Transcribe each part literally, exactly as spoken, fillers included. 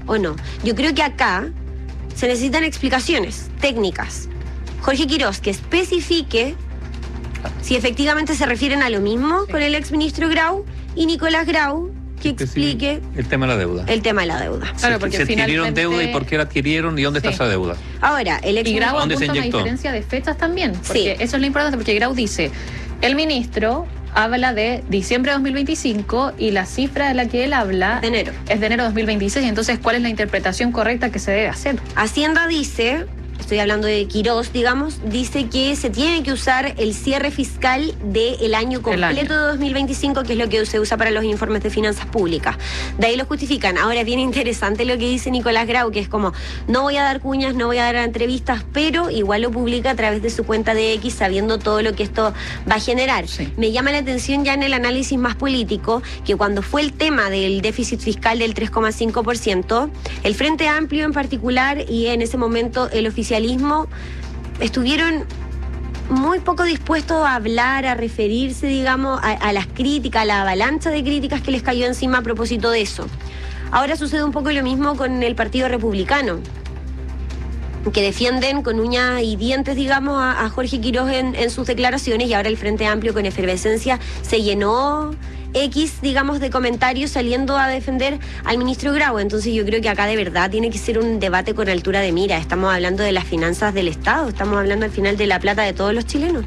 o no. Yo creo que acá se necesitan explicaciones técnicas. Jorge Quirós, que especifique si efectivamente se refieren a lo mismo con el exministro Grau, y Nicolás Grau, que explique el tema de la deuda. El tema de la deuda. Claro, porque se adquirieron finalmente... deuda y por qué la adquirieron y dónde sí. está esa deuda. Ahora, el ex... Y Grau apunta una diferencia de fechas también, porque sí. eso es lo importante, porque Grau dice, el ministro habla de diciembre de dos mil veinticinco y la cifra de la que él habla de enero. es de enero de dos mil veintiséis, entonces, ¿cuál es la interpretación correcta que se debe hacer? Hacienda dice... Estoy hablando de Quirós, digamos, dice que se tiene que usar el cierre fiscal del año completo año. de dos mil veinticinco, que es lo que se usa para los informes de finanzas públicas. De ahí lo justifican. Ahora es bien interesante lo que dice Nicolás Grau, que es como, no voy a dar cuñas, no voy a dar entrevistas, pero igual lo publica a través de su cuenta de X, sabiendo todo lo que esto va a generar. Sí. Me llama la atención ya en el análisis más político, que cuando fue el tema del déficit fiscal del tres coma cinco por ciento, el Frente Amplio en particular y en ese momento el oficialismo estuvieron muy poco dispuestos a hablar, a referirse, digamos, a, a las críticas, a la avalancha de críticas que les cayó encima a propósito de eso. Ahora sucede un poco lo mismo con el Partido Republicano, que defienden con uñas y dientes, digamos, a, a Jorge Quirós en, en sus declaraciones, y ahora el Frente Amplio con efervescencia se llenó X, digamos, de comentarios saliendo a defender al ministro Grau. Entonces yo creo que acá de verdad tiene que ser un debate con altura de mira. Estamos hablando de las finanzas del Estado, estamos hablando al final de la plata de todos los chilenos.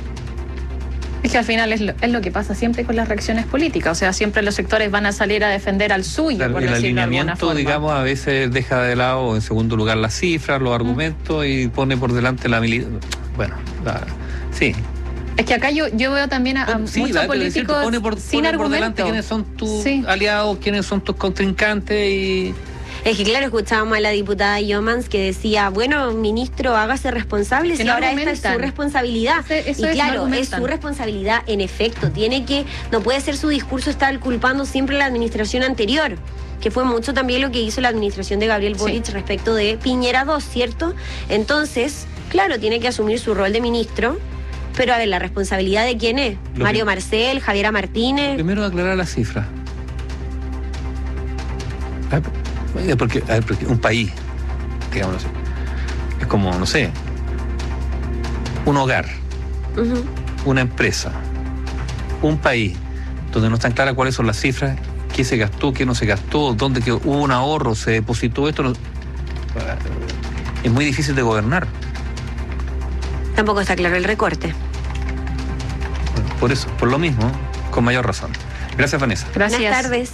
Es que al final es lo, es lo que pasa siempre con las reacciones políticas, o sea, siempre los sectores van a salir a defender al suyo, claro, por el decirlo alineamiento, de alguna forma. Digamos, a veces deja de lado en segundo lugar las cifras, los argumentos, mm. y pone por delante la militancia. Bueno, la, sí. Es que acá yo, yo veo también a, a sí, muchos políticos pone por, sin pone argumento. Por delante quiénes son tus sí. aliados, quiénes son tus contrincantes y... Es que claro, escuchábamos a la diputada Yomans que decía, bueno, ministro, hágase responsable, si no ahora esta es su responsabilidad. Ese, eso y es, claro, no es su responsabilidad, en efecto, tiene que, no puede ser su discurso estar culpando siempre a la administración anterior, que fue mucho también lo que hizo la administración de Gabriel Boric sí. respecto de Piñera dos, ¿cierto? Entonces, claro, tiene que asumir su rol de ministro. Pero a ver, ¿la responsabilidad de quién es? Lo Mario que... Marcel, Javiera Martínez. Primero aclarar la cifra. Porque, a ver, porque un país, digamos así, es como, no sé, un hogar, uh-huh. una empresa, un país, donde no están claras cuáles son las cifras, qué se gastó, qué no se gastó, dónde que hubo un ahorro, se depositó esto. No... Es muy difícil de gobernar. Tampoco está claro el recorte. Bueno, por eso, por lo mismo, con mayor razón. Gracias, Vanessa. Gracias. Buenas tardes.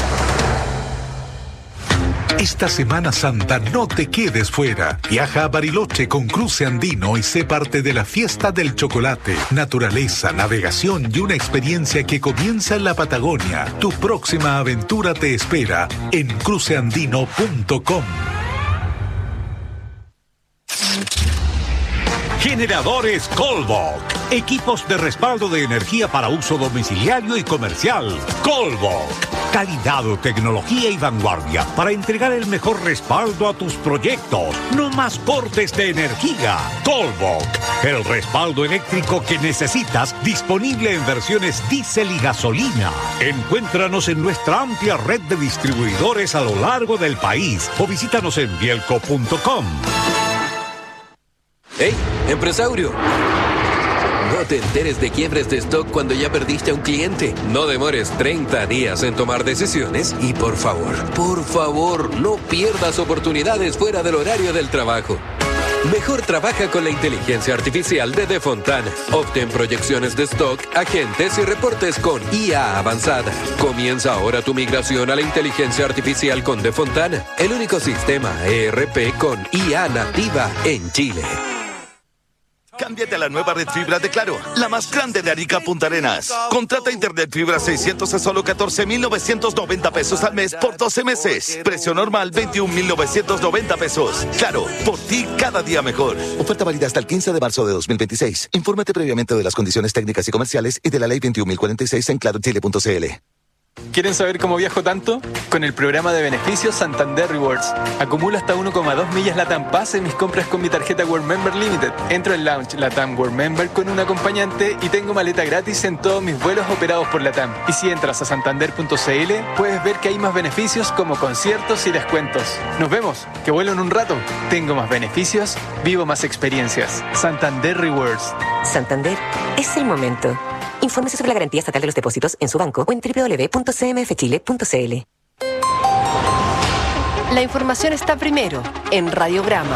Esta Semana Santa no te quedes fuera. Viaja a Bariloche con Cruce Andino y sé parte de la fiesta del chocolate, naturaleza, navegación y una experiencia que comienza en la Patagonia. Tu próxima aventura te espera en cruce andino punto com. Generadores Colbok. Equipos de respaldo de energía para uso domiciliario y comercial. Colbok. Calidad, tecnología y vanguardia para entregar el mejor respaldo a tus proyectos. No más cortes de energía. Colbok. El respaldo eléctrico que necesitas, disponible en versiones diésel y gasolina. Encuéntranos en nuestra amplia red de distribuidores a lo largo del país o visítanos en bielco punto com. ¡Hey, empresario! No te enteres de quiebres de stock cuando ya perdiste a un cliente. No demores treinta días en tomar decisiones y por favor, por favor, no pierdas oportunidades fuera del horario del trabajo. Mejor trabaja con la inteligencia artificial de Defontana. Obtén proyecciones de stock, agentes y reportes con I A avanzada. Comienza ahora tu migración a la inteligencia artificial con Defontana, el único sistema E R P con I A nativa en Chile. Cámbiate a la nueva red fibra de Claro, la más grande de Arica Punta Arenas. Contrata internet fibra seiscientos a solo catorce mil novecientos noventa pesos al mes por doce meses. Precio normal veintiún mil novecientos noventa pesos. Claro, por ti cada día mejor. Oferta válida hasta el quince de marzo de dos mil veintiséis. Infórmate previamente de las condiciones técnicas y comerciales y de la ley veintiún mil cuarenta y seis en claro chile punto c l. ¿Quieren saber cómo viajo tanto? Con el programa de beneficios Santander Rewards. Acumulo hasta uno coma dos millas LATAM Pass en mis compras con mi tarjeta World Member Limited. Entro en Lounge LATAM World Member con un acompañante y tengo maleta gratis en todos mis vuelos operados por LATAM. Y si entras a santander punto c l, puedes ver que hay más beneficios como conciertos y descuentos. Nos vemos, que vuelo en un rato. Tengo más beneficios, vivo más experiencias. Santander Rewards. Santander es el momento. Infórmese sobre la garantía estatal de los depósitos en su banco o en doble u doble u doble u punto c m f chile punto c l. La información está primero en Radiograma.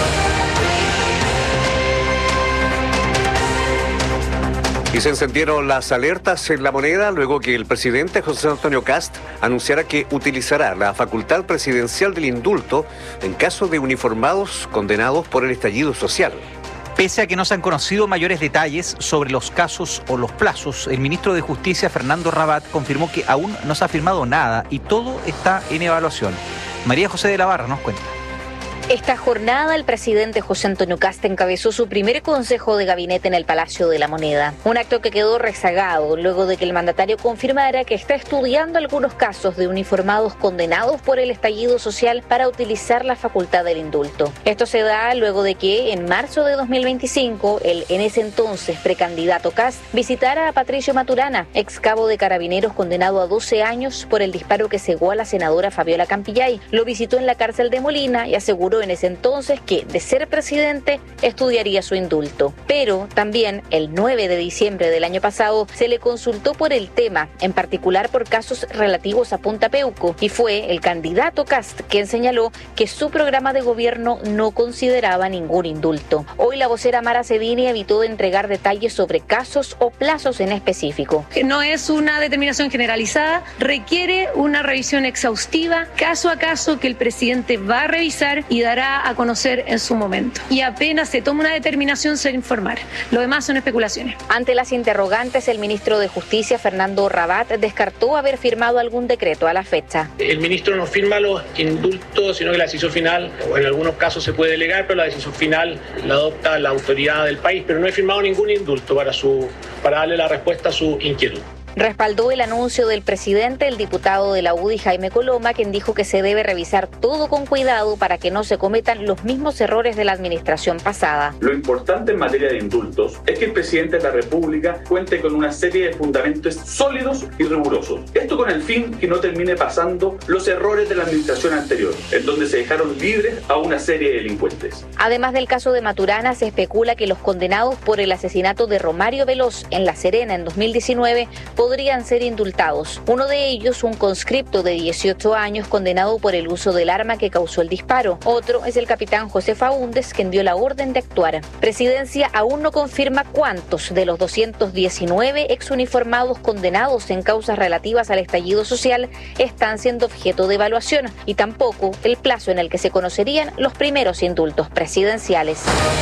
Y se encendieron las alertas en La Moneda luego que el presidente José Antonio Kast anunciara que utilizará la facultad presidencial del indulto en caso de uniformados condenados por el estallido social. Pese a que no se han conocido mayores detalles sobre los casos o los plazos, el ministro de Justicia, Fernando Rabat, confirmó que aún no se ha firmado nada y todo está en evaluación. María José de la Barra nos cuenta. Esta jornada el presidente José Antonio Kast encabezó su primer consejo de gabinete en el Palacio de la Moneda, un acto que quedó rezagado luego de que el mandatario confirmara que está estudiando algunos casos de uniformados condenados por el estallido social para utilizar la facultad del indulto. Esto se da luego de que en marzo de dos mil veinticinco el en ese entonces precandidato Kast visitara a Patricio Maturana, ex cabo de Carabineros condenado a doce años por el disparo que cegó a la senadora Fabiola Campillay. Lo visitó en la cárcel de Molina y aseguró en ese entonces que, de ser presidente, estudiaría su indulto. Pero también, el nueve de diciembre del año pasado, se le consultó por el tema, en particular por casos relativos a Punta Peuco, y fue el candidato Kast quien señaló que su programa de gobierno no consideraba ningún indulto. Hoy la vocera Mara Cedini evitó de entregar detalles sobre casos o plazos en específico. No es una determinación generalizada, requiere una revisión exhaustiva, caso a caso, que el presidente va a revisar y dará a conocer en su momento. Y apenas se toma una determinación se informar. Lo demás son especulaciones. Ante las interrogantes, el ministro de Justicia, Fernando Rabat, descartó haber firmado algún decreto a la fecha. El ministro no firma los indultos, sino que la decisión final, o en algunos casos se puede delegar, pero la decisión final la adopta la autoridad del país. Pero no he firmado ningún indulto para, su, para darle la respuesta a su inquietud. Respaldó el anuncio del presidente el diputado de la U D I, Jaime Coloma, quien dijo que se debe revisar todo con cuidado para que no se cometan los mismos errores de la administración pasada. Lo importante en materia de indultos es que el presidente de la República cuente con una serie de fundamentos sólidos y rigurosos. Esto con el fin que no termine pasando los errores de la administración anterior, en donde se dejaron libres a una serie de delincuentes. Además del caso de Maturana, se especula que los condenados por el asesinato de Romario Veloz en La Serena en dos mil diecinueve podrían ser indultados. Uno de ellos, un conscripto de dieciocho años condenado por el uso del arma que causó el disparo. Otro es el capitán José Faúndez, quien dio la orden de actuar. Presidencia aún no confirma cuántos de los doscientos diecinueve exuniformados condenados en causas relativas al estallido social están siendo objeto de evaluación y tampoco el plazo en el que se conocerían los primeros indultos presidenciales.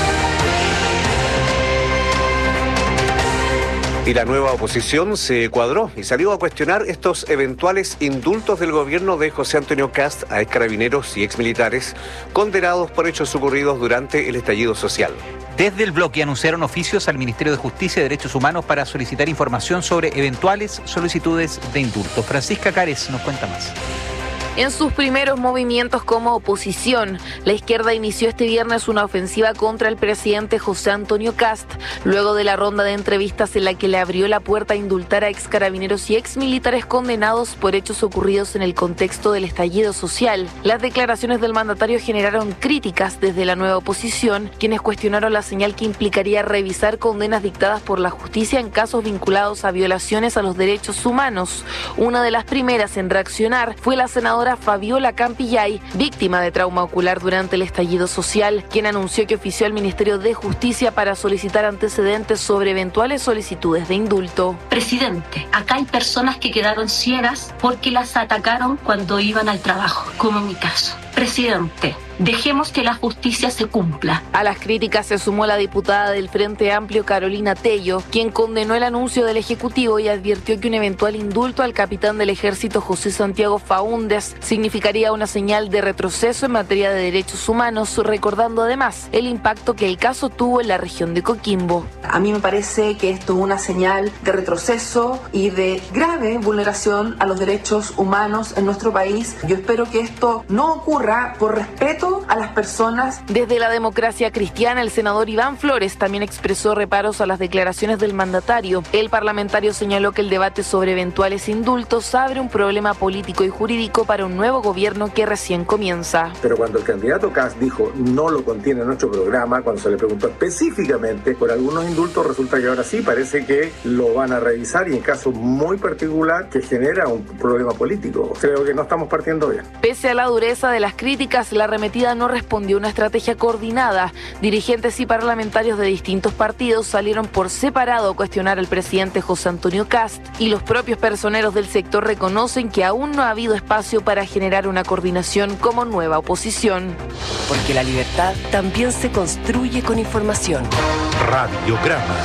Y la nueva oposición se cuadró y salió a cuestionar estos eventuales indultos del gobierno de José Antonio Kast a excarabineros y exmilitares condenados por hechos ocurridos durante el estallido social. Desde el bloque anunciaron oficios al Ministerio de Justicia y Derechos Humanos para solicitar información sobre eventuales solicitudes de indulto. Francisca Cárez nos cuenta más. En sus primeros movimientos como oposición, la izquierda inició este viernes una ofensiva contra el presidente José Antonio Kast, luego de la ronda de entrevistas en la que le abrió la puerta a indultar a excarabineros y exmilitares condenados por hechos ocurridos en el contexto del estallido social. Las declaraciones del mandatario generaron críticas desde la nueva oposición, quienes cuestionaron la señal que implicaría revisar condenas dictadas por la justicia en casos vinculados a violaciones a los derechos humanos. Una de las primeras en reaccionar fue la senadora Fabiola Campillay, víctima de trauma ocular durante el estallido social, quien anunció que ofició al Ministerio de Justicia para solicitar antecedentes sobre eventuales solicitudes de indulto. Presidente, acá hay personas que quedaron ciegas porque las atacaron cuando iban al trabajo, como en mi caso. Presidente, Dejemos que la justicia se cumpla. A las críticas se sumó la diputada del Frente Amplio, Carolina Tello, quien condenó el anuncio del Ejecutivo y advirtió que un eventual indulto al capitán del Ejército José Santiago Faúndez significaría una señal de retroceso en materia de derechos humanos, recordando además el impacto que el caso tuvo en la región de Coquimbo. A mí me parece que esto es una señal de retroceso y de grave vulneración a los derechos humanos en nuestro país. Yo espero que esto no ocurra por respeto a las personas. Desde la Democracia Cristiana, el senador Iván Flores también expresó reparos a las declaraciones del mandatario. El parlamentario señaló que el debate sobre eventuales indultos abre un problema político y jurídico para un nuevo gobierno que recién comienza. Pero cuando el candidato Kast dijo no lo contiene en nuestro programa, cuando se le preguntó específicamente por algunos indultos, resulta que ahora sí parece que lo van a revisar y en caso muy particular que genera un problema político. Creo que no estamos partiendo bien. Pese a la dureza de las críticas, la arremetida no respondió a una estrategia coordinada. Dirigentes y parlamentarios de distintos partidos salieron por separado a cuestionar al presidente José Antonio Kast y los propios personeros del sector reconocen que aún no ha habido espacio para generar una coordinación como nueva oposición. Porque la libertad también se construye con información. Radiograma.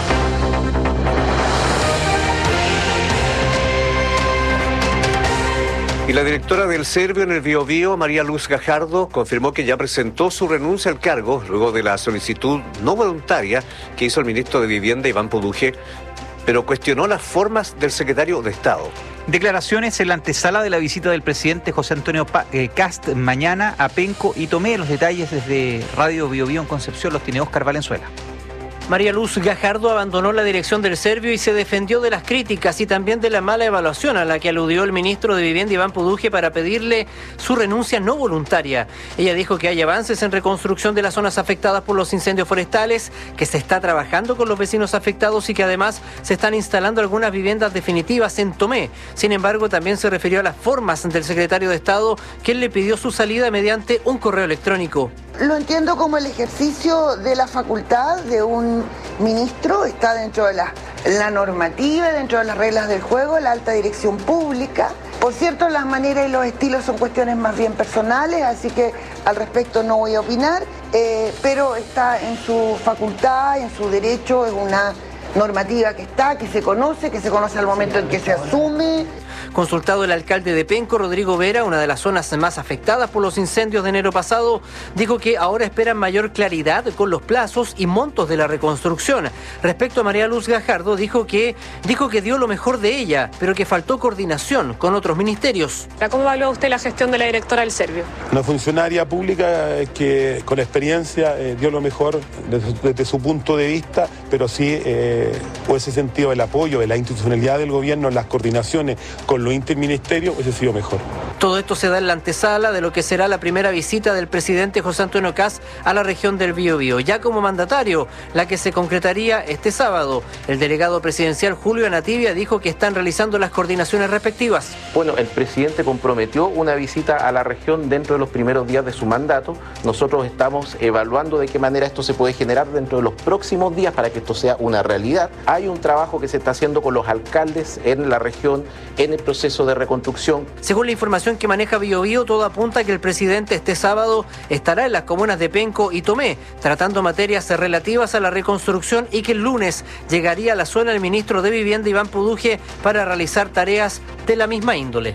Y la directora del Servio en el Biobío, María Luz Gajardo, confirmó que ya presentó su renuncia al cargo luego de la solicitud no voluntaria que hizo el ministro de Vivienda, Iván Poduje, pero cuestionó las formas del secretario de Estado. Declaraciones en la antesala de la visita del presidente José Antonio Kast mañana a Penco y Tomé. Los detalles desde Radio Biobío en Concepción los tiene Óscar Valenzuela. María Luz Gajardo abandonó la dirección del Servio y se defendió de las críticas y también de la mala evaluación a la que aludió el ministro de Vivienda Iván Poduje para pedirle su renuncia no voluntaria. Ella dijo que hay avances en reconstrucción de las zonas afectadas por los incendios forestales, que se está trabajando con los vecinos afectados y que además se están instalando algunas viviendas definitivas en Tomé. Sin embargo, también se refirió a las formas del secretario de Estado, que él le pidió su salida mediante un correo electrónico. Lo entiendo como el ejercicio de la facultad de un ministro, está dentro de la, la normativa, dentro de las reglas del juego, la alta dirección pública. Por cierto, las maneras y los estilos son cuestiones más bien personales, así que al respecto no voy a opinar, eh, pero está en su facultad, en su derecho, es una normativa que está, que se conoce, que se conoce al momento en que se asume. Consultado el alcalde de Penco, Rodrigo Vera, una de las zonas más afectadas por los incendios de enero pasado, dijo que ahora esperan mayor claridad con los plazos y montos de la reconstrucción. Respecto a María Luz Gajardo, dijo que, dijo que dio lo mejor de ella, pero que faltó coordinación con otros ministerios. ¿Cómo evalúa usted la gestión de la directora del Servio? Una funcionaria pública que con experiencia eh, dio lo mejor desde, desde su punto de vista, pero sí eh, por ese sentido el apoyo de la institucionalidad del gobierno, las coordinaciones con los interministerios, hubiese sido mejor. Todo esto se da en la antesala de lo que será la primera visita del presidente José Antonio Kast a la región del Biobío, ya como mandatario, la que se concretaría este sábado. El delegado presidencial Julio Anativia dijo que están realizando las coordinaciones respectivas. Bueno, el presidente comprometió una visita a la región dentro de los primeros días de su mandato. Nosotros estamos evaluando de qué manera esto se puede generar dentro de los próximos días para que esto sea una realidad. Hay un trabajo que se está haciendo con los alcaldes en la región en el proceso de reconstrucción. Según la información que maneja Biobío, todo apunta a que el presidente este sábado estará en las comunas de Penco y Tomé, tratando materias relativas a la reconstrucción y que el lunes llegaría a la zona el ministro de Vivienda Iván Poduje para realizar tareas de la misma índole.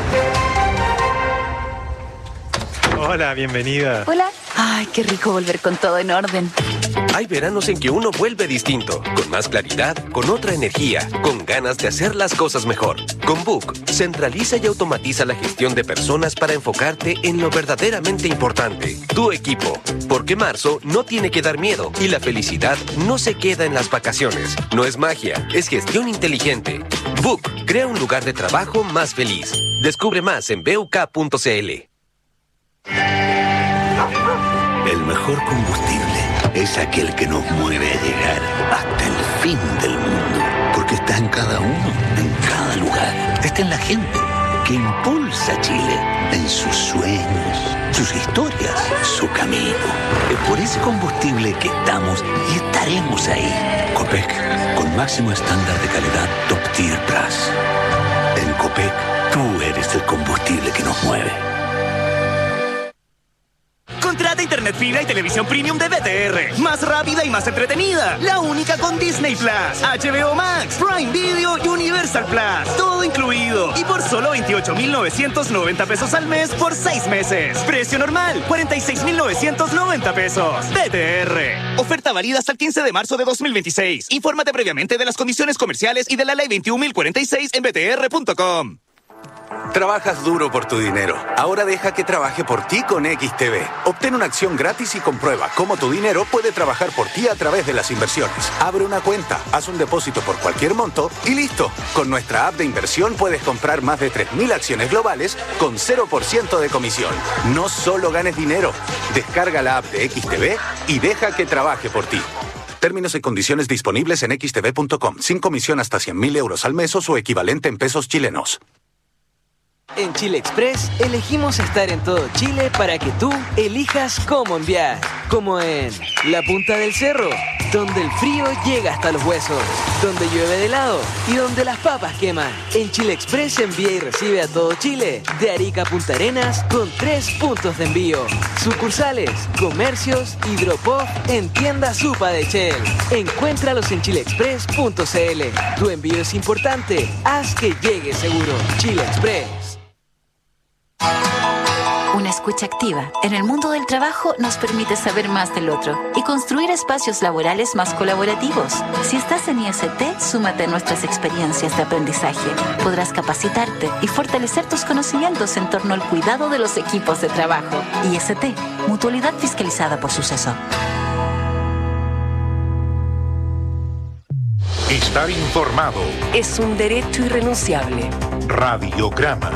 Hola, bienvenida. Hola. Ay, qué rico volver con todo en orden. Hay veranos en que uno vuelve distinto, con más claridad, con otra energía, con ganas de hacer las cosas mejor. Con Book, centraliza y automatiza la gestión de personas para enfocarte en lo verdaderamente importante, tu equipo. Porque marzo no tiene que dar miedo y la felicidad no se queda en las vacaciones. No es magia, es gestión inteligente. Book crea un lugar de trabajo más feliz. Descubre más en buk punto cl. El mejor combustible es aquel que nos mueve a llegar hasta el fin del mundo. Porque está en cada uno, en cada lugar. Está en la gente que impulsa a Chile, en sus sueños, sus historias, su camino. Es por ese combustible que estamos y estaremos ahí. Copec, con máximo estándar de calidad Top Tier Plus. En Copec, tú eres el combustible que nos mueve. Contrata internet fibra y televisión premium de B T R. Más rápida y más entretenida. La única con Disney Plus, H B O Max, Prime Video y Universal Plus. Todo incluido. Y por solo veintiocho mil novecientos noventa pesos al mes por seis meses. Precio normal, cuarenta y seis mil novecientos noventa pesos. B T R. Oferta válida hasta el quince de marzo de dos mil veintiséis. Infórmate previamente de las condiciones comerciales y de la ley veintiún mil cuarenta y seis en b t r punto com. Trabajas duro por tu dinero. Ahora deja que trabaje por ti con X T B. Obtén una acción gratis y comprueba cómo tu dinero puede trabajar por ti a través de las inversiones. Abre una cuenta, haz un depósito por cualquier monto y listo. Con nuestra app de inversión puedes comprar más de tres mil acciones globales con cero por ciento de comisión. No solo ganes dinero. Descarga la app de X T B y deja que trabaje por ti. Términos y condiciones disponibles en x t v punto com. Sin comisión hasta cien mil euros al mes o su equivalente en pesos chilenos. En Chile Express elegimos estar en todo Chile para que tú elijas cómo enviar. Como en la punta del cerro, donde el frío llega hasta los huesos, donde llueve de helado y donde las papas queman. En Chile Express envía y recibe a todo Chile, de Arica a Punta Arenas, con tres puntos de envío. Sucursales, comercios y drop-off en tienda Supa de Shell. Encuéntralos en chile express punto c l. Tu envío es importante, haz que llegue seguro. Chile Express. Una escucha activa en el mundo del trabajo nos permite saber más del otro y construir espacios laborales más colaborativos. Si estás en I S T, súmate a nuestras experiencias de aprendizaje. Podrás capacitarte y fortalecer tus conocimientos en torno al cuidado de los equipos de trabajo. I S T, mutualidad fiscalizada por Suceso. Estar informado es un derecho irrenunciable. Radiograma.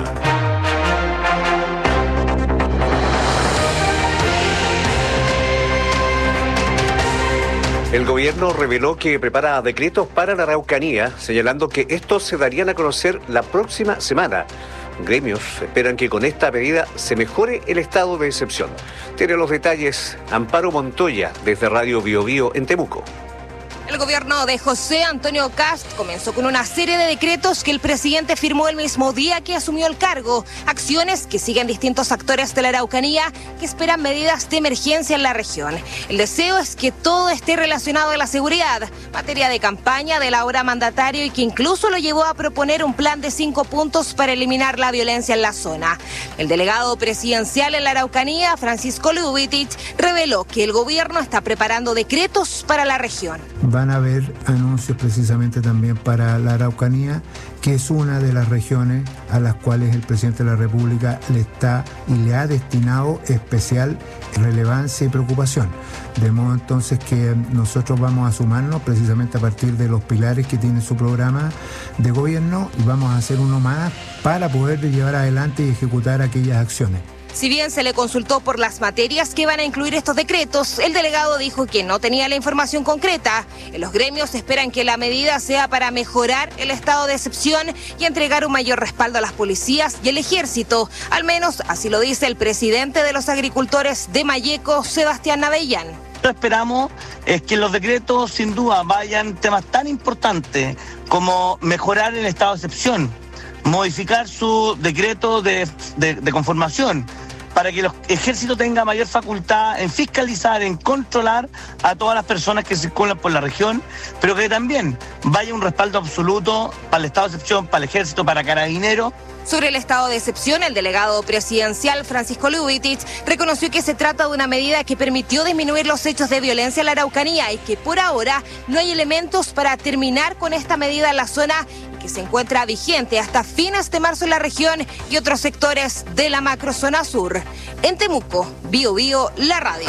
El gobierno reveló que prepara decretos para la Araucanía, señalando que estos se darían a conocer la próxima semana. Gremios esperan que con esta medida se mejore el estado de excepción. Tiene los detalles Amparo Montoya desde Radio Bio Bio en Temuco. El gobierno de José Antonio Kast comenzó con una serie de decretos que el presidente firmó el mismo día que asumió el cargo. Acciones que siguen distintos actores de la Araucanía que esperan medidas de emergencia en la región. El deseo es que todo esté relacionado a la seguridad, materia de campaña del ahora mandatario y que incluso lo llevó a proponer un plan de cinco puntos para eliminar la violencia en la zona. El delegado presidencial en la Araucanía, Francisco Lubitich, reveló que el gobierno está preparando decretos para la región. Van a haber anuncios precisamente también para la Araucanía, que es una de las regiones a las cuales el presidente de la República le está y le ha destinado especial relevancia y preocupación. De modo entonces que nosotros vamos a sumarnos precisamente a partir de los pilares que tiene su programa de gobierno y vamos a hacer uno más para poder llevar adelante y ejecutar aquellas acciones. Si bien se le consultó por las materias que van a incluir estos decretos, el delegado dijo que no tenía la información concreta. En los gremios esperan que la medida sea para mejorar el estado de excepción y entregar un mayor respaldo a las policías y el ejército. Al menos así lo dice el presidente de los agricultores de Malleco, Sebastián Avellán. Lo que esperamos es que los decretos sin duda vayan temas tan importantes como mejorar el estado de excepción, modificar su decreto de, de, de conformación, para que el ejército tenga mayor facultad en fiscalizar, en controlar a todas las personas que circulan por la región, pero que también vaya un respaldo absoluto para el estado de excepción, para el ejército, para carabineros. Sobre el estado de excepción, el delegado presidencial Francisco Lubitich reconoció que se trata de una medida que permitió disminuir los hechos de violencia en la Araucanía y que por ahora no hay elementos para terminar con esta medida en la zona y que se encuentra vigente hasta fines de marzo en la región y otros sectores de la macrozona sur. En Temuco, Bio Bio, la radio.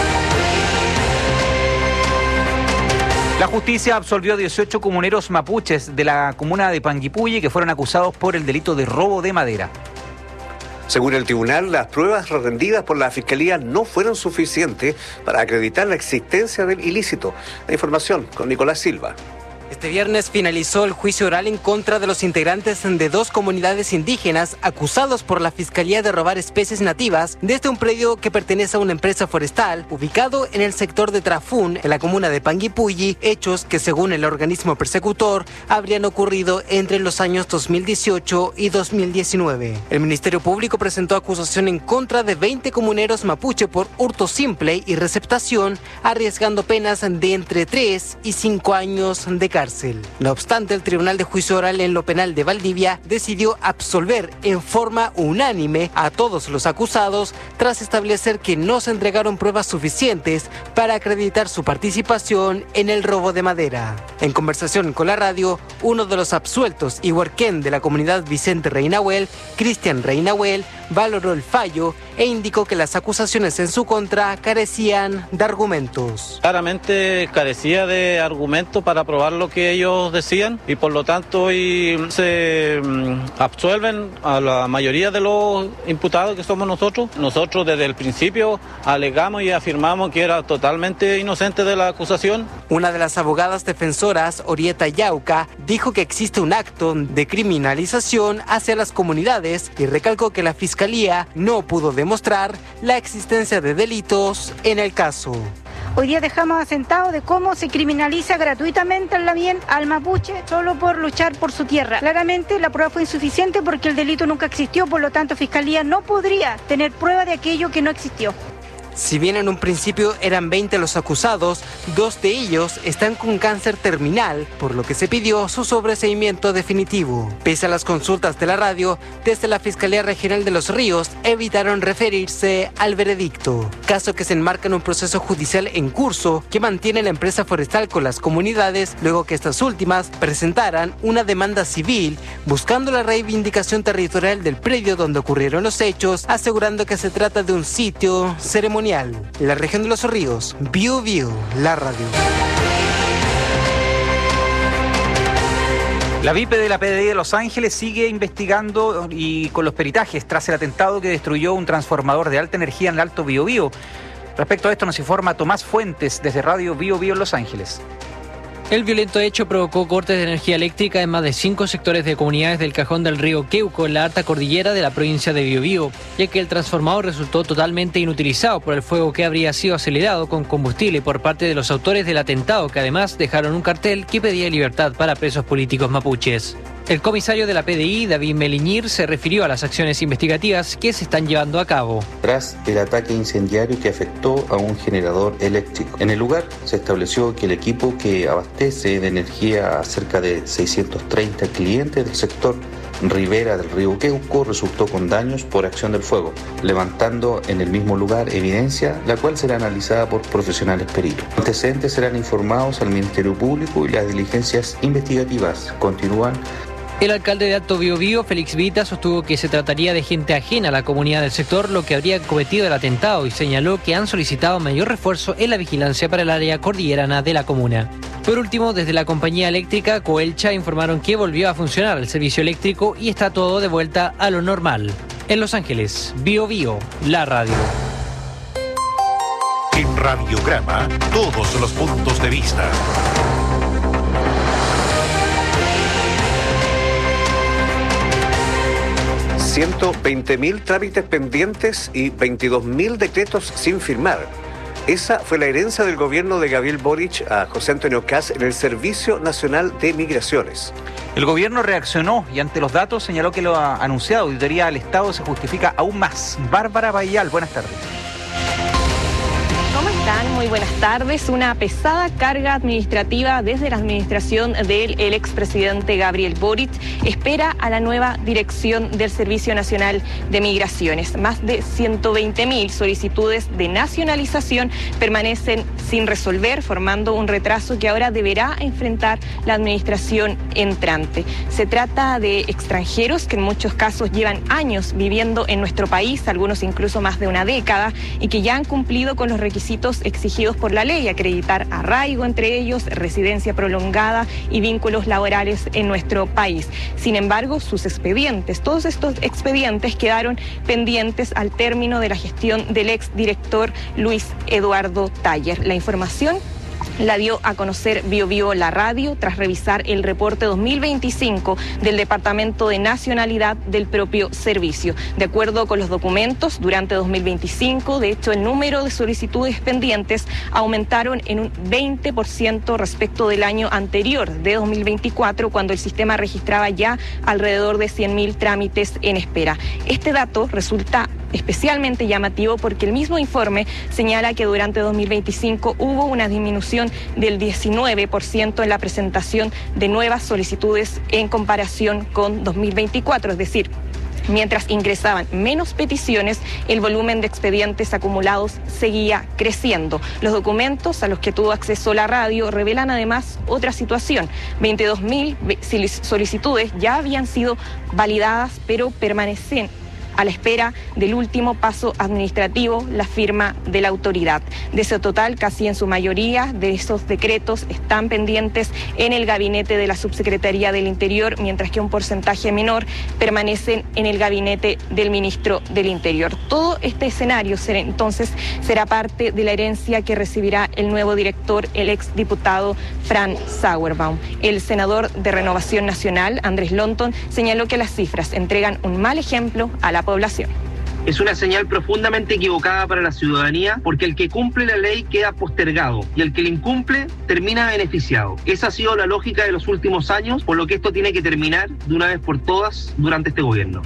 La justicia absolvió a dieciocho comuneros mapuches de la comuna de Panguipulli que fueron acusados por el delito de robo de madera. Según el tribunal, las pruebas rendidas por la Fiscalía no fueron suficientes para acreditar la existencia del ilícito. La información con Nicolás Silva. Este viernes finalizó el juicio oral en contra de los integrantes de dos comunidades indígenas acusados por la Fiscalía de robar especies nativas desde un predio que pertenece a una empresa forestal ubicado en el sector de Trafún, en la comuna de Panguipulli, hechos que según el organismo persecutor habrían ocurrido entre los años dos mil dieciocho y dos mil diecinueve. El Ministerio Público presentó acusación en contra de veinte comuneros mapuche por hurto simple y receptación, arriesgando penas de entre tres y cinco años de cárcel. Cárcel. No obstante, el Tribunal de Juicio Oral en lo Penal de Valdivia decidió absolver en forma unánime a todos los acusados tras establecer que no se entregaron pruebas suficientes para acreditar su participación en el robo de madera. En conversación con la radio, uno de los absueltos y huarquén de la comunidad Vicente Reinahuel, Cristian Reinahuel, valoró el fallo e indicó que las acusaciones en su contra carecían de argumentos. Claramente carecía de argumentos para probar lo que ellos decían y por lo tanto hoy se absuelven a la mayoría de los imputados que somos nosotros. Nosotros desde el principio alegamos y afirmamos que era totalmente inocente de la acusación. Una de las abogadas defensoras, Orieta Yauca, dijo que existe un acto de criminalización hacia las comunidades y recalcó que la Fiscalía no pudo demostrar la existencia de delitos en el caso. Hoy día dejamos asentado de cómo se criminaliza gratuitamente al bien al mapuche solo por luchar por su tierra. Claramente la prueba fue insuficiente porque el delito nunca existió, por lo tanto Fiscalía no podría tener prueba de aquello que no existió. Si bien en un principio eran veinte los acusados, dos de ellos están con cáncer terminal, por lo que se pidió su sobreseimiento definitivo. Pese a las consultas de la radio, desde la Fiscalía Regional de Los Ríos evitaron referirse al veredicto, caso que se enmarca en un proceso judicial en curso que mantiene la empresa forestal con las comunidades luego que estas últimas presentaran una demanda civil buscando la reivindicación territorial del predio donde ocurrieron los hechos, asegurando que se trata de un sitio ceremonial. La región de Los Ríos, Bio Bio, la radio. La V I P de la P D I de Los Ángeles sigue investigando y con los peritajes tras el atentado que destruyó un transformador de alta energía en el Alto Biobío. Respecto a esto nos informa Tomás Fuentes desde Radio Bio Bio en Los Ángeles. El violento hecho provocó cortes de energía eléctrica en más de cinco sectores de comunidades del cajón del río Queuco, en la alta cordillera de la provincia de Biobío, ya que el transformador resultó totalmente inutilizado por el fuego que habría sido acelerado con combustible por parte de los autores del atentado, que además dejaron un cartel que pedía libertad para presos políticos mapuches. El comisario de la P D I, David Meliñir, se refirió a las acciones investigativas que se están llevando a cabo. Tras el ataque incendiario que afectó a un generador eléctrico. En el lugar se estableció que el equipo que abastece de energía a cerca de seiscientos treinta clientes del sector ribera del río Queuco resultó con daños por acción del fuego, levantando en el mismo lugar evidencia, la cual será analizada por profesionales peritos. Los antecedentes serán informados al Ministerio Público y las diligencias investigativas continúan. El alcalde de Alto Biobío, Félix Vita, sostuvo que se trataría de gente ajena a la comunidad del sector lo que habría cometido el atentado y señaló que han solicitado mayor refuerzo en la vigilancia para el área cordillerana de la comuna. Por último, desde la compañía eléctrica Coelcha informaron que volvió a funcionar el servicio eléctrico y está todo de vuelta a lo normal. En Los Ángeles, Bio Bio, la radio. En Radiograma, todos los puntos de vista. ciento veinte mil trámites pendientes y veintidós mil decretos sin firmar. Esa fue la herencia del gobierno de Gabriel Boric a José Antonio Kast en el Servicio Nacional de Migraciones. El gobierno reaccionó y ante los datos señaló que la anunciada auditoría al Estado se justifica aún más. Bárbara Bayal, buenas tardes. ¿Cómo están? Muy buenas tardes. Una pesada carga administrativa desde la administración del el expresidente Gabriel Boric espera a la nueva dirección del Servicio Nacional de Migraciones. Más de ciento veinte mil solicitudes de nacionalización permanecen sin resolver, formando un retraso que ahora deberá enfrentar la administración entrante. Se trata de extranjeros que en muchos casos llevan años viviendo en nuestro país, algunos incluso más de una década, y que ya han cumplido con los requisitos exigidos por la ley, acreditar arraigo entre ellos, residencia prolongada y vínculos laborales en nuestro país. Sin embargo, sus expedientes, todos estos expedientes quedaron pendientes al término de la gestión del exdirector Luis Eduardo Taller. La información La dio a conocer Bio Bio La Radio tras revisar el reporte dos mil veinticinco del Departamento de Nacionalidad del propio servicio. De acuerdo con los documentos, durante dos mil veinticinco, de hecho, el número de solicitudes pendientes aumentaron en un veinte por ciento respecto del año anterior, de dos mil veinticuatro, cuando el sistema registraba ya alrededor de cien mil trámites en espera. Este dato resulta especialmente llamativo porque el mismo informe señala que durante dos mil veinticinco hubo una disminución del diecinueve por ciento en la presentación de nuevas solicitudes en comparación con dos mil veinticuatro, es decir, mientras ingresaban menos peticiones, el volumen de expedientes acumulados seguía creciendo. Los documentos a los que tuvo acceso la radio revelan además otra situación. veintidós mil solicitudes ya habían sido validadas, pero permanecen a la espera del último paso administrativo, la firma de la autoridad. De ese total, casi en su mayoría de esos decretos están pendientes en el gabinete de la Subsecretaría del Interior, mientras que un porcentaje menor permanecen en el gabinete del Ministro del Interior. Todo este escenario será, entonces será parte de la herencia que recibirá el nuevo director, el exdiputado Fran Sauerbaum. El senador de Renovación Nacional, Andrés Lonton, señaló que las cifras entregan un mal ejemplo a la población. Es una señal profundamente equivocada para la ciudadanía, porque el que cumple la ley queda postergado y el que la incumple termina beneficiado. Esa ha sido la lógica de los últimos años, por lo que esto tiene que terminar de una vez por todas durante este gobierno.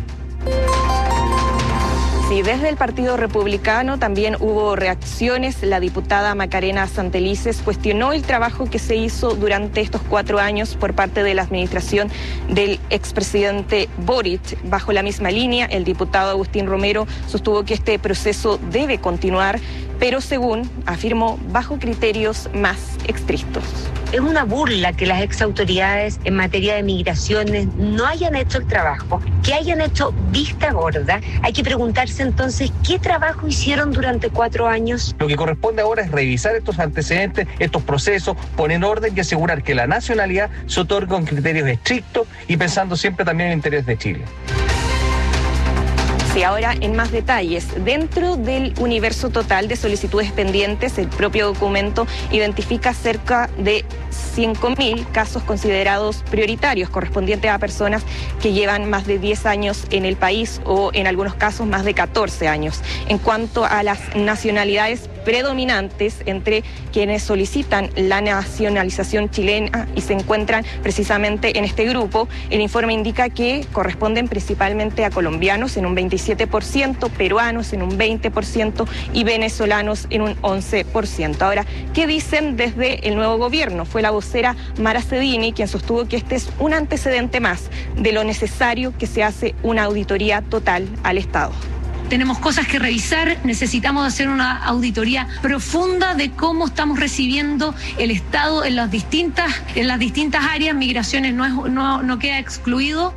Sí, desde el Partido Republicano también hubo reacciones. La diputada Macarena Santelices cuestionó el trabajo que se hizo durante estos cuatro años por parte de la administración del expresidente Boric. Bajo la misma línea, el diputado Agustín Romero sostuvo que este proceso debe continuar, pero según afirmó, bajo criterios más estrictos. Es una burla que las exautoridades en materia de migraciones no hayan hecho el trabajo, que hayan hecho vista gorda. Hay que preguntarse entonces qué trabajo hicieron durante cuatro años. Lo que corresponde ahora es revisar estos antecedentes, estos procesos, poner en orden y asegurar que la nacionalidad se otorgue con criterios estrictos y pensando siempre también en el interés de Chile. Sí, ahora en más detalles. Dentro del universo total de solicitudes pendientes, el propio documento identifica cerca de cinco mil casos considerados prioritarios, correspondientes a personas que llevan más de diez años en el país o en algunos casos más de catorce años. En cuanto a las nacionalidades predominantes entre quienes solicitan la nacionalización chilena y se encuentran precisamente en este grupo, el informe indica que corresponden principalmente a colombianos en un veintisiete por ciento, peruanos en un veinte por ciento y venezolanos en un once por ciento. Ahora, ¿qué dicen desde el nuevo gobierno? Fue la vocera Mara Cedini quien sostuvo que este es un antecedente más de lo necesario que se hace una auditoría total al Estado. Tenemos cosas que revisar, necesitamos hacer una auditoría profunda de cómo estamos recibiendo el Estado en las distintas, en las distintas áreas. Migraciones no, es, no, no queda excluido.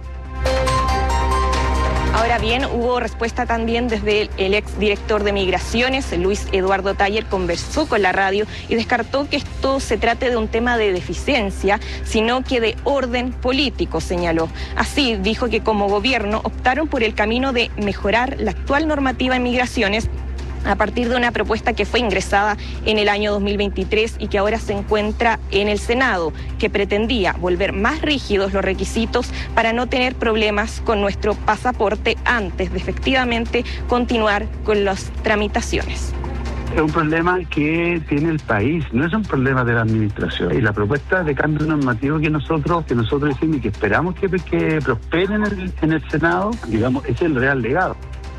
Ahora bien, hubo respuesta también desde el, el exdirector de Migraciones, Luis Eduardo Taller, conversó con la radio y descartó que esto se trate de un tema de deficiencia, sino que de orden político, señaló. Así, dijo que como gobierno optaron por el camino de mejorar la actual normativa en migraciones a partir de una propuesta que fue ingresada en el año dos mil veintitrés y que ahora se encuentra en el Senado, que pretendía volver más rígidos los requisitos para no tener problemas con nuestro pasaporte antes de efectivamente continuar con las tramitaciones. Es un problema que tiene el país, no es un problema de la administración. Y la propuesta de cambio normativo que nosotros que nosotros hicimos y que esperamos que, que prospere en el, en el Senado, digamos, es el real legado.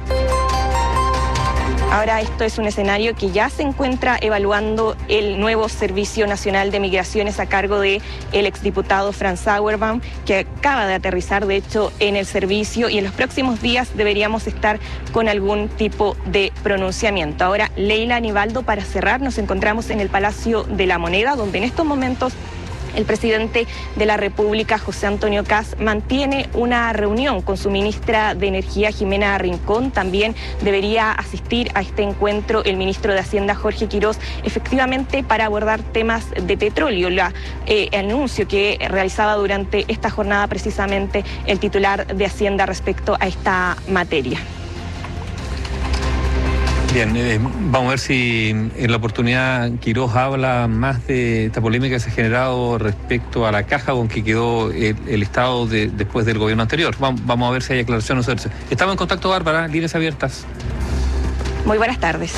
Ahora esto es un escenario que ya se encuentra evaluando el nuevo Servicio Nacional de Migraciones a cargo de el exdiputado Fran Sauerbaum, que acaba de aterrizar de hecho en el servicio y en los próximos días deberíamos estar con algún tipo de pronunciamiento. Ahora, Leila Aníbaldo, para cerrar, nos encontramos en el Palacio de la Moneda, donde en estos momentos el presidente de la República, José Antonio Kast, mantiene una reunión con su ministra de Energía, Jimena Rincón. También debería asistir a este encuentro el ministro de Hacienda, Jorge Quirós, efectivamente para abordar temas de petróleo. La, eh, el anuncio que realizaba durante esta jornada precisamente el titular de Hacienda respecto a esta materia. Bien, eh, vamos a ver si en la oportunidad Quirós habla más de esta polémica que se ha generado respecto a la caja con que quedó el, el Estado de, después del gobierno anterior. Vamos, vamos a ver si hay aclaraciones. Estamos en contacto, Bárbara, líneas abiertas. Muy buenas tardes.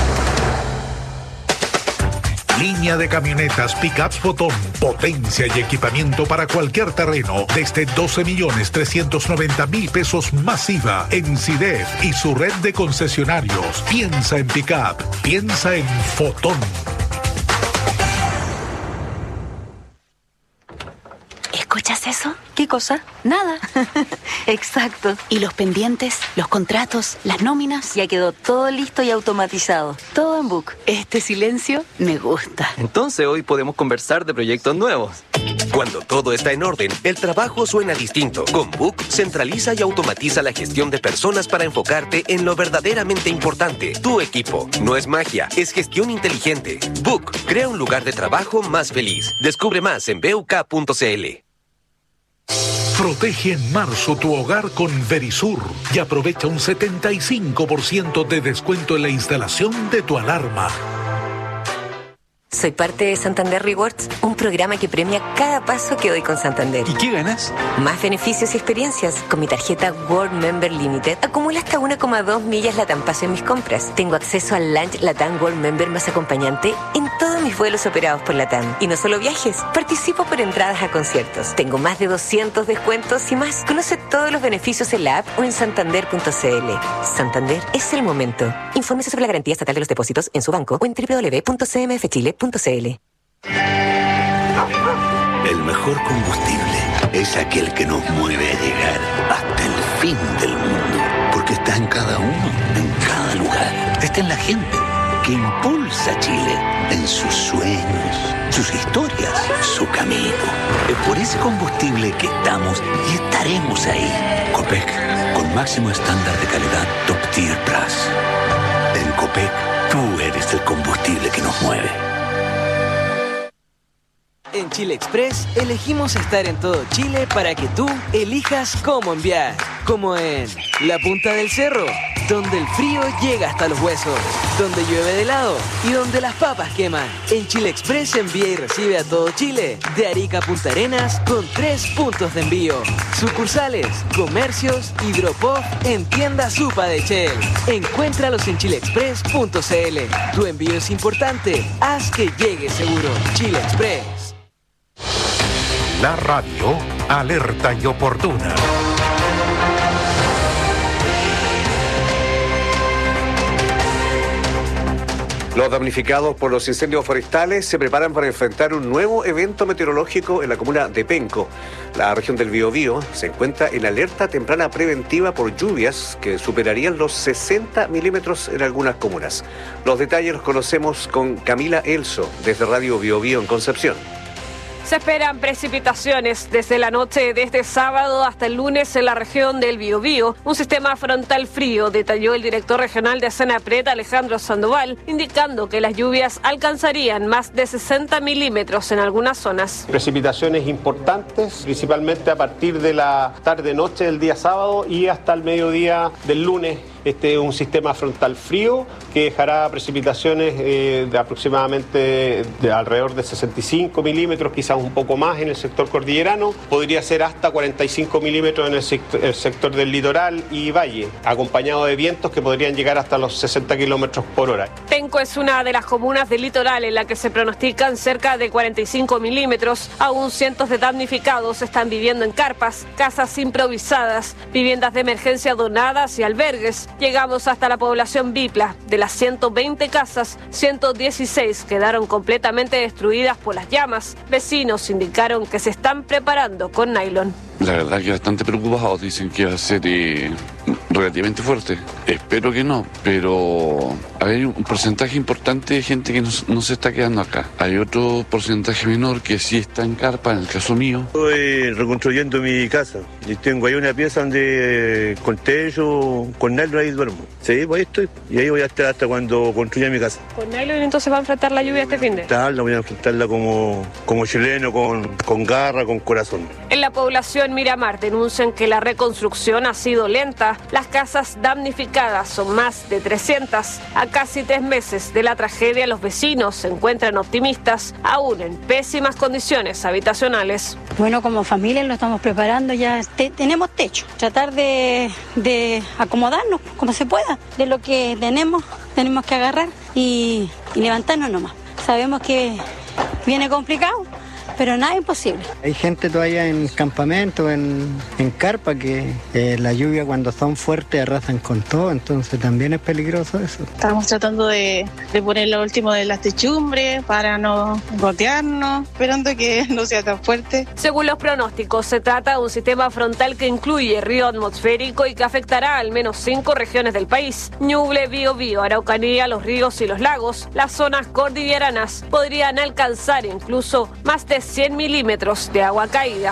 Línea de camionetas Pickups Botón. Potencia y equipamiento para cualquier terreno. Desde doce millones trescientos noventa mil pesos masiva en SIDEF y su red de concesionarios. Piensa en Pickup. Piensa en Fotón. ¿Escuchas eso? ¿Qué cosa? Nada. Exacto. ¿Y los pendientes, los contratos, las nóminas? Ya quedó todo listo y automatizado. Todo en Book. Este silencio me gusta. Entonces hoy podemos conversar de proyectos nuevos. Cuando todo está en orden, el trabajo suena distinto. Con Book, centraliza y automatiza la gestión de personas para enfocarte en lo verdaderamente importante. Tu equipo. No es magia, es gestión inteligente. Book, crea un lugar de trabajo más feliz. Descubre más en B U K punto C L. Protege en marzo tu hogar con Verisur y aprovecha un setenta y cinco por ciento de descuento en la instalación de tu alarma. Soy parte de Santander Rewards, un programa que premia cada paso que doy con Santander. ¿Y qué ganas? Más beneficios y experiencias. Con mi tarjeta World Member Limited acumulo hasta una coma dos millas Latam Paso en mis compras. Tengo acceso al Lunch Latam World Member más acompañante en todos mis vuelos operados por Latam. Y no solo viajes, participo por entradas a conciertos. Tengo más de doscientos descuentos y más. Conoce todos los beneficios en la app o en santander punto c l. Santander es el momento. Infórmese sobre la garantía estatal de los depósitos en su banco o en w w w punto c m f chile punto c l. El mejor combustible es aquel que nos mueve a llegar hasta el fin del mundo, porque está en cada uno, en cada lugar. Está en la gente que impulsa a Chile, en sus sueños, sus historias, su camino. Es por ese combustible que estamos y estaremos ahí. Copec, con máximo estándar de calidad Top Tier Plus. En Copec, tú eres el combustible que nos mueve. En Chile Express elegimos estar en todo Chile para que tú elijas cómo enviar. Como en la punta del cerro, donde el frío llega hasta los huesos, donde llueve de helado y donde las papas queman. En Chile Express envía y recibe a todo Chile, de Arica a Punta Arenas, con tres puntos de envío. Sucursales, comercios, hidropop en tienda Supa de Shell. Encuéntralos en chile express punto c l. Tu envío es importante, haz que llegue seguro. Chile Express. La radio alerta y oportuna. Los damnificados por los incendios forestales se preparan para enfrentar un nuevo evento meteorológico en la comuna de Penco. La región del Biobío se encuentra en alerta temprana preventiva por lluvias que superarían los sesenta milímetros en algunas comunas. Los detalles los conocemos con Camila Elso, desde Radio Biobío en Concepción. Se esperan precipitaciones desde la noche de este sábado hasta el lunes en la región del Biobío. Un sistema frontal frío, detalló el director regional de Senapred, Alejandro Sandoval, indicando que las lluvias alcanzarían más de sesenta milímetros en algunas zonas. Precipitaciones importantes, principalmente a partir de la tarde-noche del día sábado y hasta el mediodía del lunes. Este es un sistema frontal frío que dejará precipitaciones eh, de aproximadamente de alrededor de sesenta y cinco milímetros, quizás un poco más en el sector cordillerano. Podría ser hasta cuarenta y cinco milímetros en el sector, el sector del litoral y valle, acompañado de vientos que podrían llegar hasta los sesenta kilómetros por hora. Penco es una de las comunas del litoral en la que se pronostican cerca de cuarenta y cinco milímetros. Aún cientos de damnificados están viviendo en carpas, casas improvisadas, viviendas de emergencia donadas y albergues. Llegamos hasta la población Bipla. De las ciento veinte casas, ciento dieciséis quedaron completamente destruidas por las llamas. Vecinos indicaron que se están preparando con nylon. La verdad que bastante preocupados, dicen que va a ser eh, relativamente fuerte. Espero que no, pero hay un porcentaje importante de gente que no, no se está quedando acá. Hay otro porcentaje menor que sí está en carpa, en el caso mío. Estoy reconstruyendo mi casa y tengo ahí una pieza donde con techo, con nylon ahí duermo. Sí, pues ahí estoy y ahí voy a estar hasta cuando construya mi casa. ¿Con nylon entonces va a enfrentar la lluvia este fin de? La voy a enfrentarla como, como chileno, con, con garra, con corazón. En la población Miramar denuncian que la reconstrucción ha sido lenta. Caleta. Las casas damnificadas son más de trescientas. A casi tres meses de la tragedia, los vecinos se encuentran optimistas, aún en pésimas condiciones habitacionales. Bueno, como familia lo estamos preparando, ya te, tenemos techo. Tratar de, de acomodarnos como se pueda. De lo que tenemos, tenemos que agarrar y, y levantarnos nomás. Sabemos que viene complicado, pero nada imposible. Hay gente todavía en campamento, en, en carpa, que eh, la lluvia cuando son fuertes arrasan con todo, entonces también es peligroso eso. Estamos tratando de, de poner lo último de las techumbres para no gotearnos, esperando que no sea tan fuerte. Según los pronósticos, se trata de un sistema frontal que incluye río atmosférico y que afectará al menos cinco regiones del país: Ñuble, Biobío, Araucanía, los ríos y los lagos. Las zonas cordilleranas podrían alcanzar incluso más de cien milímetros de agua caída.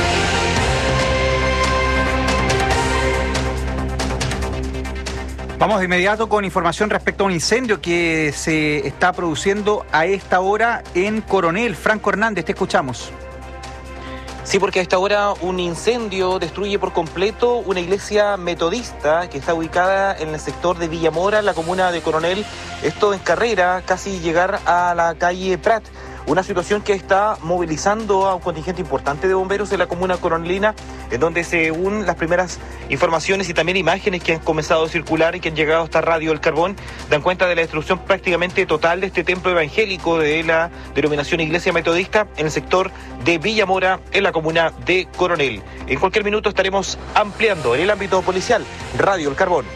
Vamos de inmediato con información respecto a un incendio que se está produciendo a esta hora en Coronel. Franco Hernández, te escuchamos. Sí, porque a esta hora un incendio destruye por completo una iglesia metodista que está ubicada en el sector de Villamora, en la comuna de Coronel. Esto en carrera, casi llegar a la calle Prat. Una situación que está movilizando a un contingente importante de bomberos en la comuna coronelina, en donde según las primeras informaciones y también imágenes que han comenzado a circular y que han llegado hasta Radio El Carbón, dan cuenta de la destrucción prácticamente total de este templo evangélico de la denominación Iglesia Metodista en el sector de Villamora, en la comuna de Coronel. En cualquier minuto estaremos ampliando en el ámbito policial. Radio El Carbón.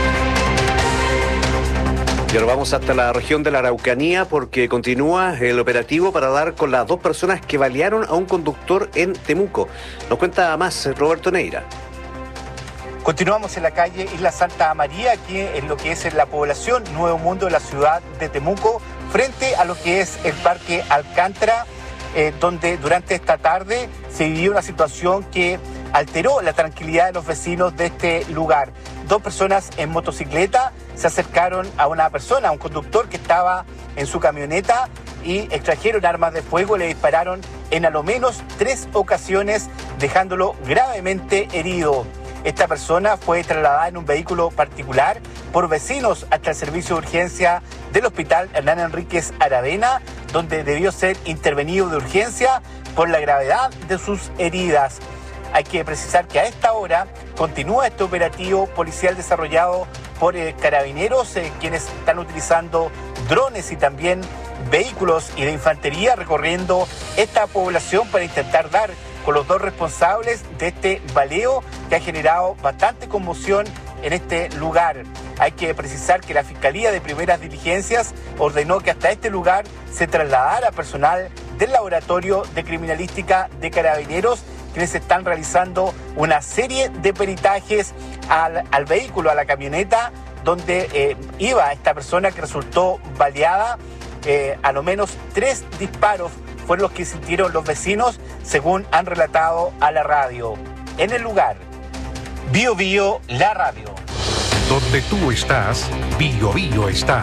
Y ahora vamos hasta la región de la Araucanía porque continúa el operativo para dar con las dos personas que balearon a un conductor en Temuco. Nos cuenta más Roberto Neira. Continuamos en la calle Isla Santa María, aquí en lo que es la población Nuevo Mundo de la ciudad de Temuco, frente a lo que es el Parque Alcántara, eh, donde durante esta tarde se vivió una situación que alteró la tranquilidad de los vecinos de este lugar. Dos personas en motocicleta se acercaron a una persona, a un conductor que estaba en su camioneta, y extrajeron armas de fuego y le dispararon en a lo menos tres ocasiones, dejándolo gravemente herido. Esta persona fue trasladada en un vehículo particular por vecinos hasta el servicio de urgencia del Hospital Hernán Enríquez Aravena, donde debió ser intervenido de urgencia por la gravedad de sus heridas. Hay que precisar que a esta hora continúa este operativo policial desarrollado por eh, carabineros, eh, quienes están utilizando drones y también vehículos y de infantería recorriendo esta población para intentar dar con los dos responsables de este baleo que ha generado bastante conmoción en este lugar. Hay que precisar que la Fiscalía de Primeras Diligencias ordenó que hasta este lugar se trasladara personal del Laboratorio de Criminalística de Carabineros, quienes están realizando una serie de peritajes al, al vehículo, a la camioneta, donde eh, iba esta persona que resultó baleada. Eh, a lo menos tres disparos fueron los que sintieron los vecinos, según han relatado a la radio. En el lugar, Bio Bio, la radio. Donde tú estás, Bio Bio está.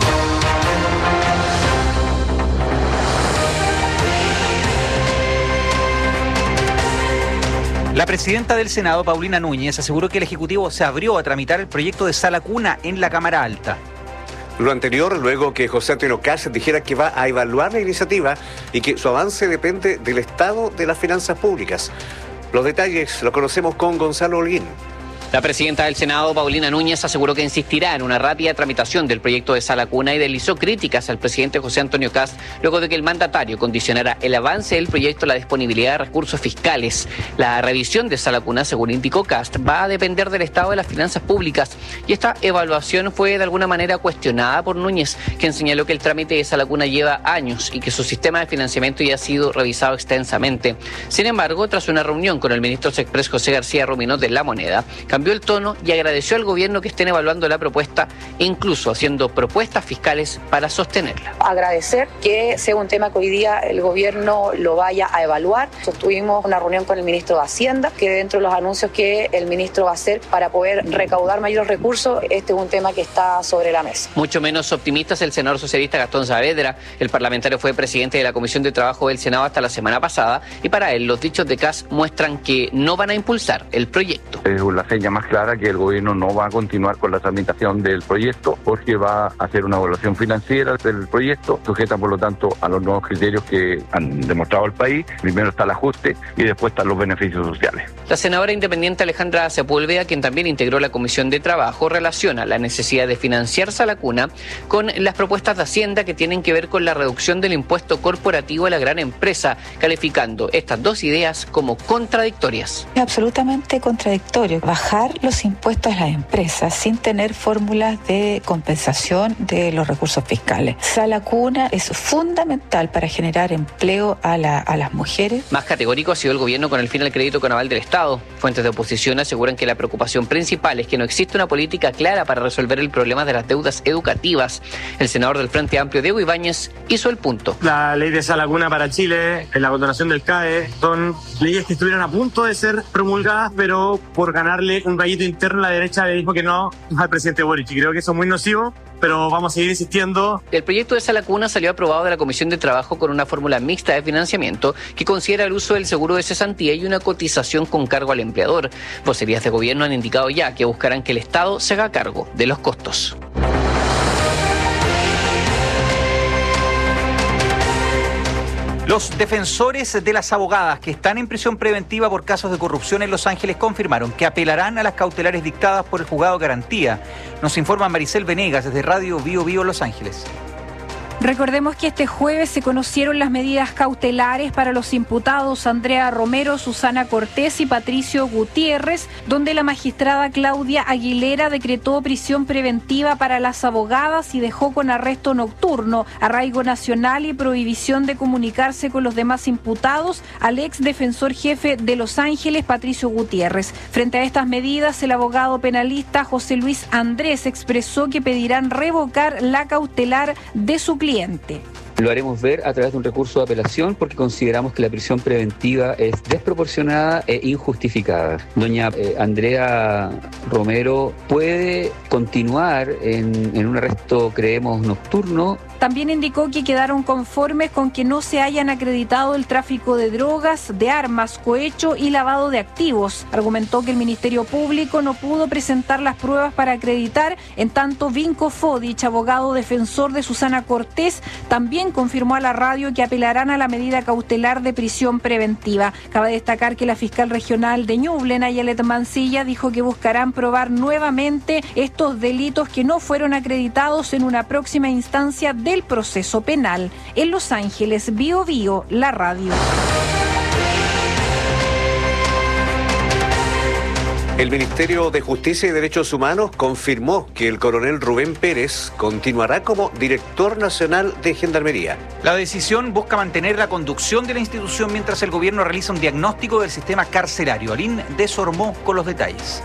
La presidenta del Senado, Paulina Núñez, aseguró que el Ejecutivo se abrió a tramitar el proyecto de sala cuna en la Cámara Alta. Lo anterior, luego que José Antonio Cast dijera que va a evaluar la iniciativa y que su avance depende del estado de las finanzas públicas. Los detalles los conocemos con Gonzalo Holguín. La presidenta del Senado, Paulina Núñez, aseguró que insistirá en una rápida tramitación del proyecto de sala cuna y deslizó críticas al presidente José Antonio Cast luego de que el mandatario condicionara el avance del proyecto a la disponibilidad de recursos fiscales. La revisión de sala cuna, según indicó Cast, va a depender del estado de las finanzas públicas y esta evaluación fue de alguna manera cuestionada por Núñez, quien señaló que el trámite de sala cuna lleva años y que su sistema de financiamiento ya ha sido revisado extensamente. Sin embargo, tras una reunión con el ministro Sexpress José García Ruminot de La Moneda, cambió el tono y agradeció al gobierno que estén evaluando la propuesta e incluso haciendo propuestas fiscales para sostenerla. Agradecer que sea un tema que hoy día el gobierno lo vaya a evaluar. Tuvimos una reunión con el ministro de Hacienda, que dentro de los anuncios que el ministro va a hacer para poder recaudar mayores recursos, este es un tema que está sobre la mesa. Mucho menos optimista es el senador socialista Gastón Saavedra. El parlamentario fue presidente de la Comisión de Trabajo del Senado hasta la semana pasada y para él los dichos de Cast muestran que no van a impulsar el proyecto. Es la seña más clara que el gobierno no va a continuar con la tramitación del proyecto porque va a hacer una evaluación financiera del proyecto, sujeta por lo tanto a los nuevos criterios que han demostrado el país. Primero está el ajuste y después están los beneficios sociales. La senadora independiente Alejandra Sepúlveda, quien también integró la Comisión de Trabajo, relaciona la necesidad de financiar Salacuna con las propuestas de Hacienda que tienen que ver con la reducción del impuesto corporativo a la gran empresa, calificando estas dos ideas como contradictorias. Es absolutamente contradictorio bajar los impuestos a las empresas sin tener fórmulas de compensación de los recursos fiscales. Salacuna es fundamental para generar empleo a, la, a las mujeres. Más categórico ha sido el gobierno con el fin al crédito con aval del Estado. Fuentes de oposición aseguran que la preocupación principal es que no existe una política clara para resolver el problema de las deudas educativas. El senador del Frente Amplio, Diego Ibáñez, hizo el punto. La ley de Salacuna para Chile, la condonación del C A E, son leyes que estuvieron a punto de ser promulgadas, pero por ganarle un gallito interno la derecha le dijo que no al presidente Boric. Y creo que eso es muy nocivo, pero vamos a seguir insistiendo. El proyecto de Salacuna salió aprobado de la Comisión de Trabajo con una fórmula mixta de financiamiento que considera el uso del seguro de cesantía y una cotización con cargo al empleador. Vocerías de gobierno han indicado ya que buscarán que el Estado se haga cargo de los costos. Los defensores de las abogadas que están en prisión preventiva por casos de corrupción en Los Ángeles confirmaron que apelarán a las cautelares dictadas por el juzgado de garantía. Nos informa Maricel Venegas desde Radio Bio Bio Los Ángeles. Recordemos que este jueves se conocieron las medidas cautelares para los imputados Andrea Romero, Susana Cortés y Patricio Gutiérrez, donde la magistrada Claudia Aguilera decretó prisión preventiva para las abogadas y dejó con arresto nocturno, arraigo nacional y prohibición de comunicarse con los demás imputados al ex defensor jefe de Los Ángeles, Patricio Gutiérrez. Frente a estas medidas, el abogado penalista José Luis Andrés expresó que pedirán revocar la cautelar de su cliente. Lo haremos ver a través de un recurso de apelación porque consideramos que la prisión preventiva es desproporcionada e injustificada. Doña eh, Andrea Romero puede continuar en, en un arresto, creemos, nocturno. También indicó que quedaron conformes con que no se hayan acreditado el tráfico de drogas, de armas, cohecho y lavado de activos. Argumentó que el Ministerio Público no pudo presentar las pruebas para acreditar, en tanto Vinko Fodic, abogado defensor de Susana Cortés, también confirmó a la radio que apelarán a la medida cautelar de prisión preventiva. Cabe destacar que la fiscal regional de Ñuble, Nayalet Mancilla, dijo que buscarán probar nuevamente estos delitos que no fueron acreditados en una próxima instancia de el proceso penal. En Los Ángeles, Bio Bio, la radio. El Ministerio de Justicia y Derechos Humanos confirmó que el coronel Rubén Pérez continuará como director nacional de Gendarmería. La decisión busca mantener la conducción de la institución mientras el gobierno realiza un diagnóstico del sistema carcerario. Aline Desormó con los detalles.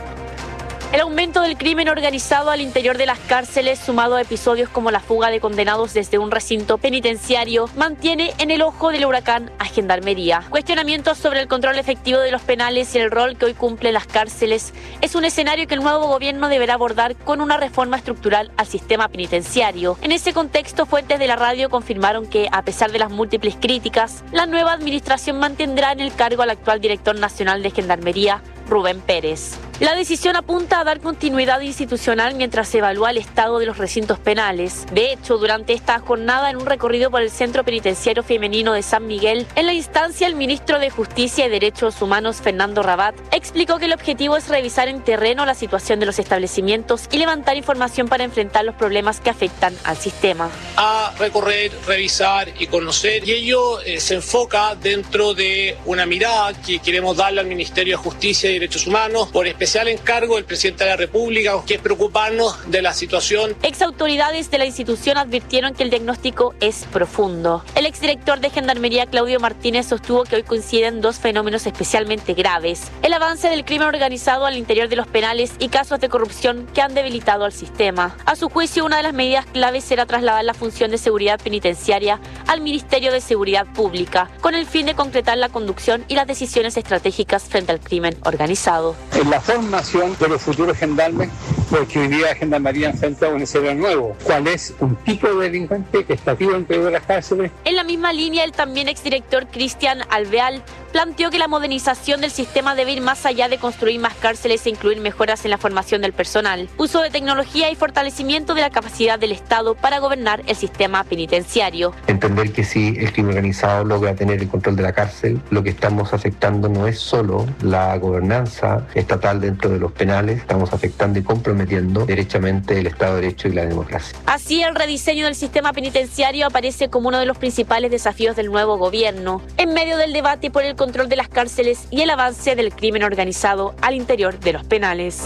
El aumento del crimen organizado al interior de las cárceles, sumado a episodios como la fuga de condenados desde un recinto penitenciario, mantiene en el ojo del huracán a Gendarmería. Cuestionamientos sobre el control efectivo de los penales y el rol que hoy cumplen las cárceles es un escenario que el nuevo gobierno deberá abordar con una reforma estructural al sistema penitenciario. En ese contexto, fuentes de la radio confirmaron que, a pesar de las múltiples críticas, la nueva administración mantendrá en el cargo al actual director nacional de Gendarmería, Rubén Pérez. La decisión apunta a dar continuidad institucional mientras se evalúa el estado de los recintos penales. De hecho, durante esta jornada, en un recorrido por el Centro Penitenciario Femenino de San Miguel, en la instancia, el ministro de Justicia y Derechos Humanos, Fernando Rabat, explicó que el objetivo es revisar en terreno la situación de los establecimientos y levantar información para enfrentar los problemas que afectan al sistema. A recorrer, revisar y conocer, y ello eh, se enfoca dentro de una mirada que queremos darle al Ministerio de Justicia y Derechos Humanos, por especial encargo del presidente de la República, que es preocuparnos de la situación. Exautoridades de la institución advirtieron que el diagnóstico es profundo. El exdirector de Gendarmería, Claudio Martínez, sostuvo que hoy coinciden dos fenómenos especialmente graves: el avance del crimen organizado al interior de los penales y casos de corrupción que han debilitado al sistema. A su juicio, una de las medidas claves será trasladar la función de seguridad penitenciaria al Ministerio de Seguridad Pública, con el fin de concretar la conducción y las decisiones estratégicas frente al crimen organizado. En la formación de los futuros gendarmes, porque hoy día Gendarmería enfrenta un escenario nuevo. ¿Cuál es un tipo de delincuente que está activo dentro de las cárceles? En la misma línea, el también exdirector Cristian Alveal planteó que la modernización del sistema debe ir más allá de construir más cárceles e incluir mejoras en la formación del personal, uso de tecnología y fortalecimiento de la capacidad del Estado para gobernar el sistema penitenciario. Entender que si el crimen organizado logra tener el control de la cárcel, lo que estamos afectando no es solo la gobernanza estatal dentro de los penales, estamos afectando y comprometiendo derechamente el Estado de Derecho y la democracia. Así, el rediseño del sistema penitenciario aparece como uno de los principales desafíos del nuevo gobierno, en medio del debate por el control de las cárceles y el avance del crimen organizado al interior de los penales.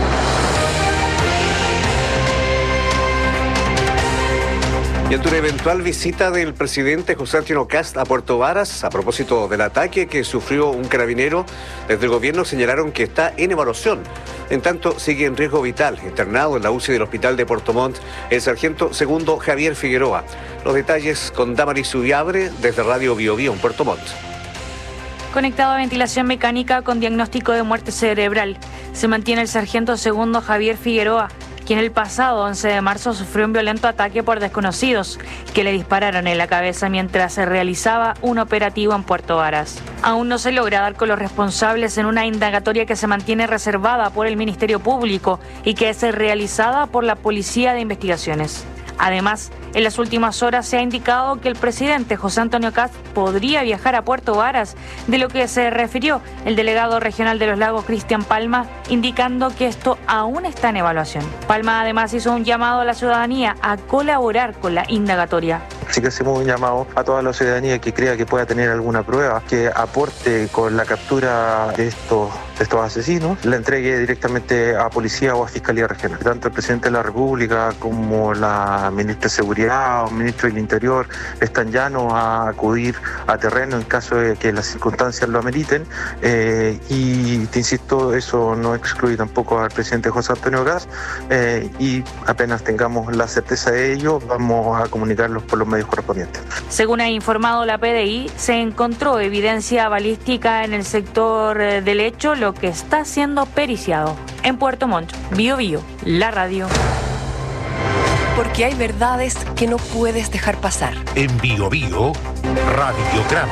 Y ante una eventual visita del presidente José Antonio Kast a Puerto Varas, a propósito del ataque que sufrió un carabinero, desde el gobierno señalaron que está en evaluación. En tanto, sigue en riesgo vital, internado en la U C I del Hospital de Puerto Montt, el sargento segundo Javier Figueroa. Los detalles con Damaris Ubiabre desde Radio Bio Bio en Puerto Montt. Conectado a ventilación mecánica con diagnóstico de muerte cerebral, se mantiene el sargento segundo Javier Figueroa, quien el pasado once de marzo sufrió un violento ataque por desconocidos que le dispararon en la cabeza mientras se realizaba un operativo en Puerto Varas. Aún no se logra dar con los responsables en una indagatoria que se mantiene reservada por el Ministerio Público y que es realizada por la Policía de Investigaciones. Además, en las últimas horas se ha indicado que el presidente José Antonio Kast podría viajar a Puerto Varas, de lo que se refirió el delegado regional de los Lagos, Cristian Palma, indicando que esto aún está en evaluación. Palma además hizo un llamado a la ciudadanía a colaborar con la indagatoria. Así que hacemos un llamado a toda la ciudadanía que crea que pueda tener alguna prueba, que aporte con la captura de estos, de estos asesinos, la entregue directamente a policía o a Fiscalía Regional. Tanto el presidente de la República como la ministra de Seguridad o ministro del Interior están llanos a acudir a terreno en caso de que las circunstancias lo ameriten, eh, y te insisto, eso no excluye tampoco al presidente José Antonio Kast, eh, y apenas tengamos la certeza de ello vamos a comunicarlos por los medios correspondientes. Según ha informado la P D I, se encontró evidencia balística en el sector del hecho, lo que está siendo periciado. En Puerto Montt, Bio Bio, la radio. Porque hay verdades que no puedes dejar pasar. En Bio Bio, Radiograma.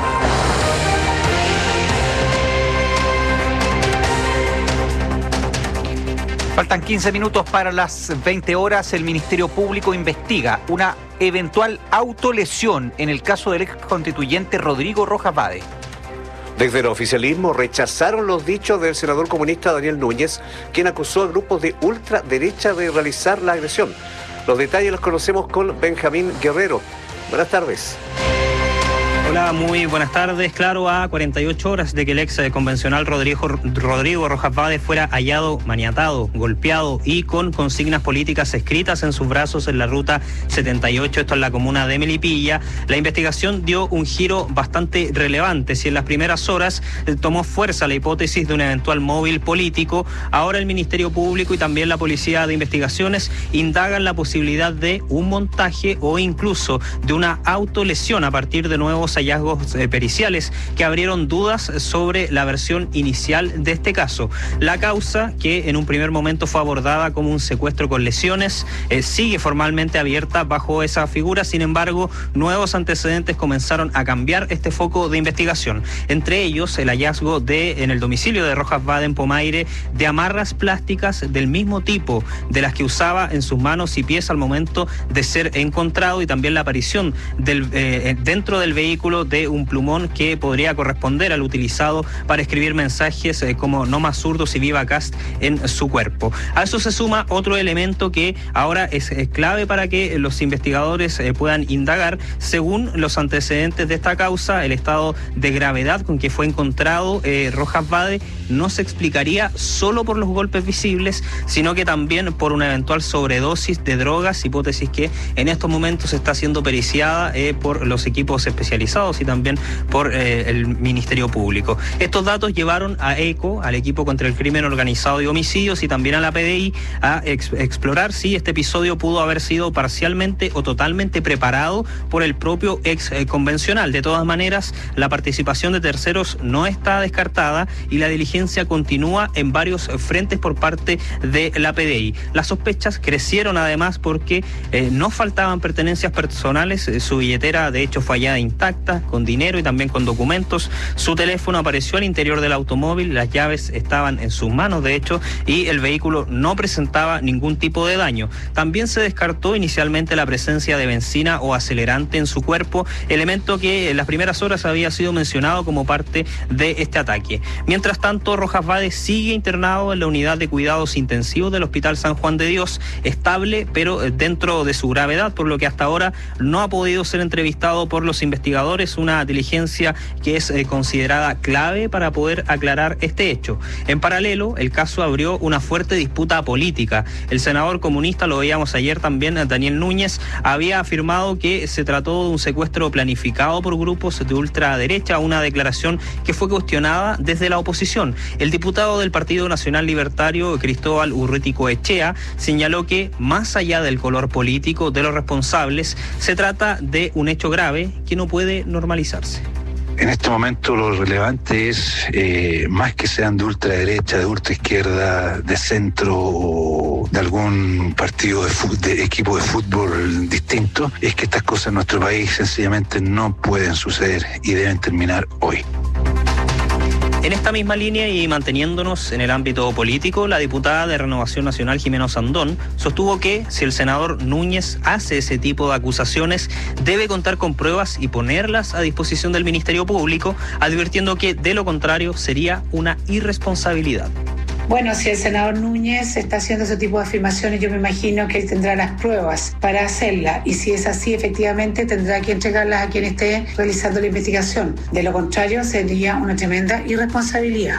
Faltan quince minutos para las veinte horas. El Ministerio Público investiga una eventual autolesión en el caso del ex constituyente Rodrigo Rojas Vade. Desde el oficialismo rechazaron los dichos del senador comunista Daniel Núñez, quien acusó a grupos de ultraderecha de realizar la agresión. Los detalles los conocemos con Benjamín Guerrero. Buenas tardes. Hola, muy buenas tardes. Claro, a cuarenta y ocho horas de que el ex convencional Rodrigo, Rodrigo Rojas Vade fuera hallado maniatado, golpeado y con consignas políticas escritas en sus brazos en la ruta setenta y ocho, esto en la comuna de Melipilla, la investigación dio un giro bastante relevante. Si en las primeras horas eh, tomó fuerza la hipótesis de un eventual móvil político, ahora el Ministerio Público y también la Policía de Investigaciones indagan la posibilidad de un montaje o incluso de una autolesión a partir de nuevos hallazgos eh, periciales que abrieron dudas sobre la versión inicial de este caso. La causa, que en un primer momento fue abordada como un secuestro con lesiones, eh, sigue formalmente abierta bajo esa figura. Sin embargo, nuevos antecedentes comenzaron a cambiar este foco de investigación. Entre ellos, el hallazgo de en el domicilio de Rojas Vade en Pomaire de amarras plásticas del mismo tipo de las que usaba en sus manos y pies al momento de ser encontrado, y también la aparición del, eh, dentro del vehículo de un plumón que podría corresponder al utilizado para escribir mensajes eh, como "no más zurdos y viva Kast" en su cuerpo. A eso se suma otro elemento que ahora es, es clave para que los investigadores eh, puedan indagar. Según los antecedentes de esta causa, el estado de gravedad con que fue encontrado eh, Rojas Vade no se explicaría solo por los golpes visibles, sino que también por una eventual sobredosis de drogas, hipótesis que en estos momentos está siendo periciada eh, por los equipos especializados y también por eh, el Ministerio Público. Estos datos llevaron a ECO, al equipo contra el crimen organizado y homicidios, y también a la P D I a ex explorar si este episodio pudo haber sido parcialmente o totalmente preparado por el propio ex eh, convencional. De todas maneras, la participación de terceros no está descartada y la diligencia continúa en varios frentes por parte de la P D I. Las sospechas crecieron además porque eh, no faltaban pertenencias personales, eh, su billetera de hecho fue hallada intacta, intacta, con dinero y también con documentos. Su teléfono apareció al interior del automóvil, las llaves estaban en sus manos, de hecho, y el vehículo no presentaba ningún tipo de daño. También se descartó inicialmente la presencia de benzina o acelerante en su cuerpo, elemento que en las primeras horas había sido mencionado como parte de este ataque. Mientras tanto, Rojas Vade sigue internado en la unidad de cuidados intensivos del Hospital San Juan de Dios, estable pero dentro de su gravedad, por lo que hasta ahora no ha podido ser entrevistado por los investigadores, una diligencia que es eh, considerada clave para poder aclarar este hecho. En paralelo, el caso abrió una fuerte disputa política. El senador comunista, lo veíamos ayer también, Daniel Núñez, había afirmado que se trató de un secuestro planificado por grupos de ultraderecha, una declaración que fue cuestionada desde la oposición. El diputado del Partido Nacional Libertario, Cristóbal Urruticoechea, señaló que, más allá del color político de los responsables, se trata de un hecho grave que no puede normalizarse. En este momento lo relevante es, eh, más que sean de ultraderecha, de ultraizquierda, de centro o de algún partido de, fútbol, de equipo de fútbol distinto, es que estas cosas en nuestro país sencillamente no pueden suceder y deben terminar hoy. En esta misma línea y manteniéndonos en el ámbito político, la diputada de Renovación Nacional, Jimena Sandón, sostuvo que si el senador Núñez hace ese tipo de acusaciones, debe contar con pruebas y ponerlas a disposición del Ministerio Público, advirtiendo que de lo contrario sería una irresponsabilidad. Bueno, si el senador Núñez está haciendo ese tipo de afirmaciones, yo me imagino que él tendrá las pruebas para hacerla, y si es así, efectivamente tendrá que entregarlas a quien esté realizando la investigación. De lo contrario, sería una tremenda irresponsabilidad.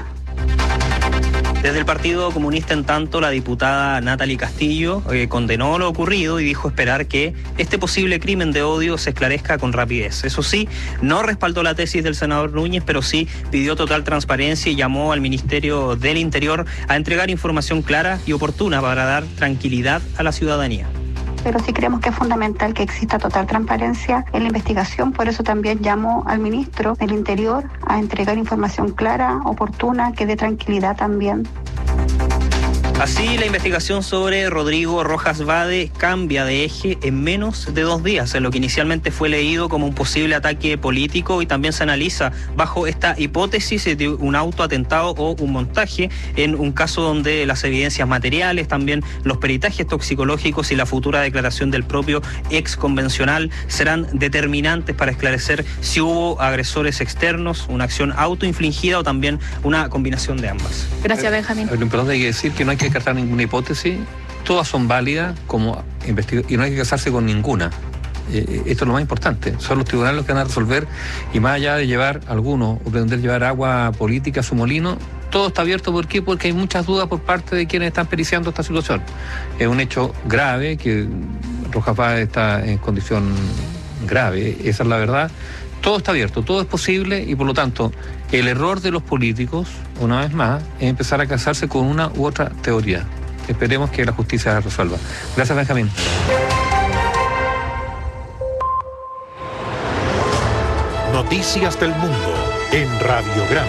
Desde el Partido Comunista, en tanto, la diputada Natalie Castillo eh, condenó lo ocurrido y dijo esperar que este posible crimen de odio se esclarezca con rapidez. Eso sí, no respaldó la tesis del senador Núñez, pero sí pidió total transparencia y llamó al Ministerio del Interior a entregar información clara y oportuna para dar tranquilidad a la ciudadanía. Pero sí creemos que es fundamental que exista total transparencia en la investigación. Por eso también llamo al ministro del Interior a entregar información clara, oportuna, que dé tranquilidad también. Así, la investigación sobre Rodrigo Rojas Vade cambia de eje en menos de dos días, en lo que inicialmente fue leído como un posible ataque político, y también se analiza bajo esta hipótesis de un autoatentado o un montaje, en un caso donde las evidencias materiales, también los peritajes toxicológicos y la futura declaración del propio ex convencional serán determinantes para esclarecer si hubo agresores externos, una acción autoinfligida o también una combinación de ambas. Gracias, Benjamín. Lo importante hay que decir que no hay que descartar ninguna hipótesis, todas son válidas como investigación y no hay que casarse con ninguna. Eh, esto es lo más importante, son los tribunales los que van a resolver, y más allá de llevar algunos o pretender llevar agua política a su molino, todo está abierto. ¿Por qué? Porque hay muchas dudas por parte de quienes están periciando esta situación. Es un hecho grave, que Rojas Vade está en condición grave, esa es la verdad. Todo está abierto, todo es posible, y por lo tanto el error de los políticos, una vez más, es empezar a casarse con una u otra teoría. Esperemos que la justicia la resuelva. Gracias, Benjamín. Noticias del Mundo en Radiograma.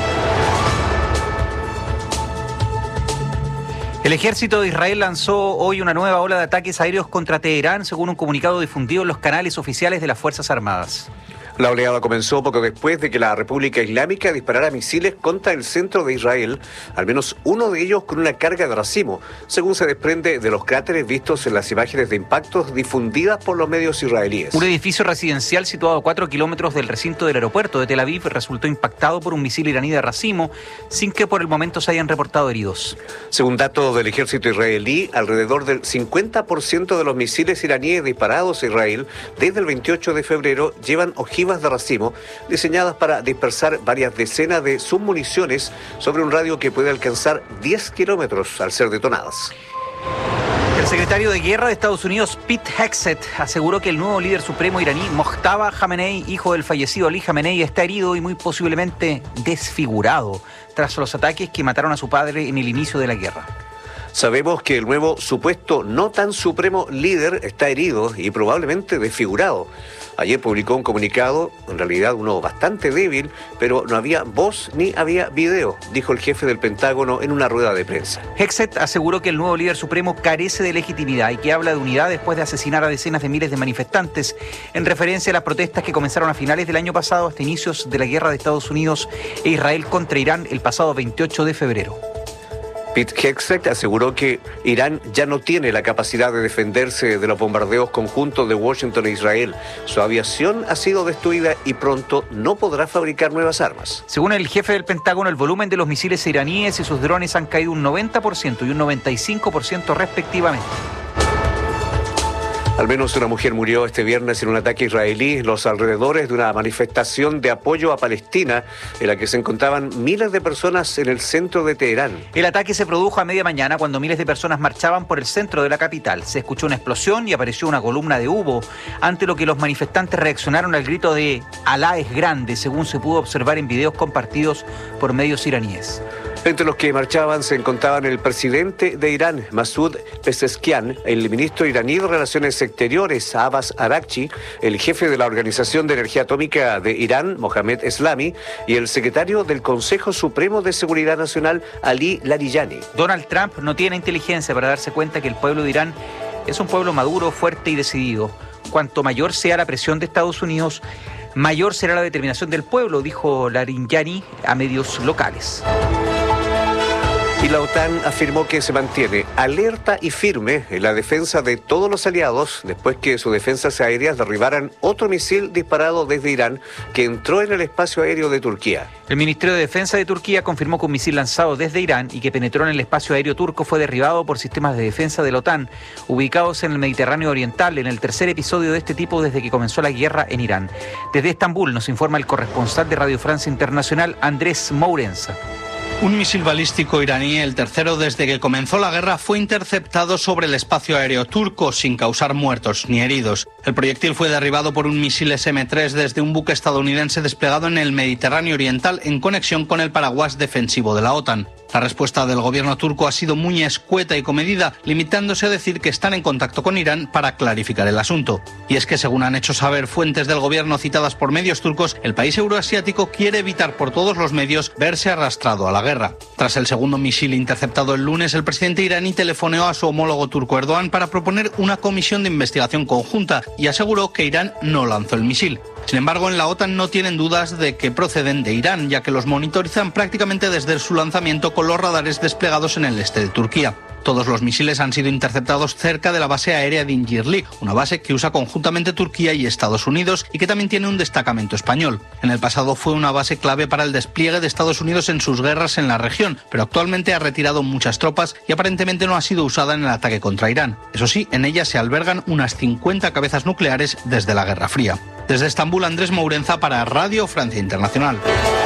El ejército de Israel lanzó hoy una nueva ola de ataques aéreos contra Teherán, según un comunicado difundido en los canales oficiales de las Fuerzas Armadas. La oleada comenzó poco después de que la República Islámica disparara misiles contra el centro de Israel, al menos uno de ellos con una carga de racimo, según se desprende de los cráteres vistos en las imágenes de impactos difundidas por los medios israelíes. Un edificio residencial situado a cuatro kilómetros del recinto del aeropuerto de Tel Aviv resultó impactado por un misil iraní de racimo, sin que por el momento se hayan reportado heridos. Según datos del ejército israelí, alrededor del cincuenta por ciento de los misiles iraníes disparados a Israel desde el veintiocho de febrero llevan ojivas de racimo diseñadas para dispersar varias decenas de submuniciones sobre un radio que puede alcanzar diez kilómetros al ser detonadas. El secretario de Guerra de Estados Unidos, Pete Hegseth, aseguró que el nuevo líder supremo iraní, Mojtaba Khamenei, hijo del fallecido Ali Khamenei, está herido y muy posiblemente desfigurado tras los ataques que mataron a su padre en el inicio de la guerra. Sabemos que el nuevo supuesto no tan supremo líder está herido y probablemente desfigurado. Ayer publicó un comunicado, en realidad uno bastante débil, pero no había voz ni había video, dijo el jefe del Pentágono en una rueda de prensa. Hegseth aseguró que el nuevo líder supremo carece de legitimidad y que habla de unidad después de asesinar a decenas de miles de manifestantes, en referencia a las protestas que comenzaron a finales del año pasado hasta inicios de la guerra de Estados Unidos e Israel contra Irán el pasado veintiocho de febrero. Pete Hegseth aseguró que Irán ya no tiene la capacidad de defenderse de los bombardeos conjuntos de Washington e Israel. Su aviación ha sido destruida y pronto no podrá fabricar nuevas armas. Según el jefe del Pentágono, el volumen de los misiles iraníes y sus drones han caído un noventa por ciento y un noventa y cinco por ciento respectivamente. Al menos una mujer murió este viernes en un ataque israelí en los alrededores de una manifestación de apoyo a Palestina en la que se encontraban miles de personas en el centro de Teherán. El ataque se produjo a media mañana cuando miles de personas marchaban por el centro de la capital. Se escuchó una explosión y apareció una columna de humo, ante lo que los manifestantes reaccionaron al grito de «Alá es grande», según se pudo observar en videos compartidos por medios iraníes. Entre los que marchaban se encontraban el presidente de Irán, Masoud Pezeshkian, el ministro iraní de Relaciones Exteriores, Abbas Araghchi, el jefe de la Organización de Energía Atómica de Irán, Mohammad Eslami, y el secretario del Consejo Supremo de Seguridad Nacional, Ali Larijani. Donald Trump no tiene inteligencia para darse cuenta que el pueblo de Irán es un pueblo maduro, fuerte y decidido. Cuanto mayor sea la presión de Estados Unidos, mayor será la determinación del pueblo, dijo Larijani a medios locales. Y la OTAN afirmó que se mantiene alerta y firme en la defensa de todos los aliados después que sus defensas aéreas derribaran otro misil disparado desde Irán que entró en el espacio aéreo de Turquía. El Ministerio de Defensa de Turquía confirmó que un misil lanzado desde Irán y que penetró en el espacio aéreo turco fue derribado por sistemas de defensa de la OTAN ubicados en el Mediterráneo Oriental, en el tercer episodio de este tipo desde que comenzó la guerra en Irán. Desde Estambul nos informa el corresponsal de Radio Francia Internacional, Andrés Mourenza. Un misil balístico iraní, el tercero desde que comenzó la guerra, fue interceptado sobre el espacio aéreo turco sin causar muertos ni heridos. El proyectil fue derribado por un misil ese eme tres desde un buque estadounidense desplegado en el Mediterráneo Oriental en conexión con el paraguas defensivo de la OTAN. La respuesta del gobierno turco ha sido muy escueta y comedida, limitándose a decir que están en contacto con Irán para clarificar el asunto. Y es que, según han hecho saber fuentes del gobierno citadas por medios turcos, el país euroasiático quiere evitar por todos los medios verse arrastrado a la guerra. Tras el segundo misil interceptado el lunes, el presidente iraní telefoneó a su homólogo turco Erdogan para proponer una comisión de investigación conjunta y aseguró que Irán no lanzó el misil. Sin embargo, en la OTAN no tienen dudas de que proceden de Irán, ya que los monitorizan prácticamente desde su lanzamiento con los radares desplegados en el este de Turquía. Todos los misiles han sido interceptados cerca de la base aérea de Incirlik, una base que usa conjuntamente Turquía y Estados Unidos y que también tiene un destacamento español. En el pasado fue una base clave para el despliegue de Estados Unidos en sus guerras en la región, pero actualmente ha retirado muchas tropas y aparentemente no ha sido usada en el ataque contra Irán. Eso sí, en ella se albergan unas cincuenta cabezas nucleares desde la Guerra Fría. Desde Estambul, Andrés Mourenza para Radio Francia Internacional.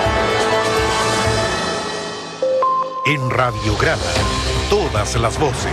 En Radiograma, todas las voces.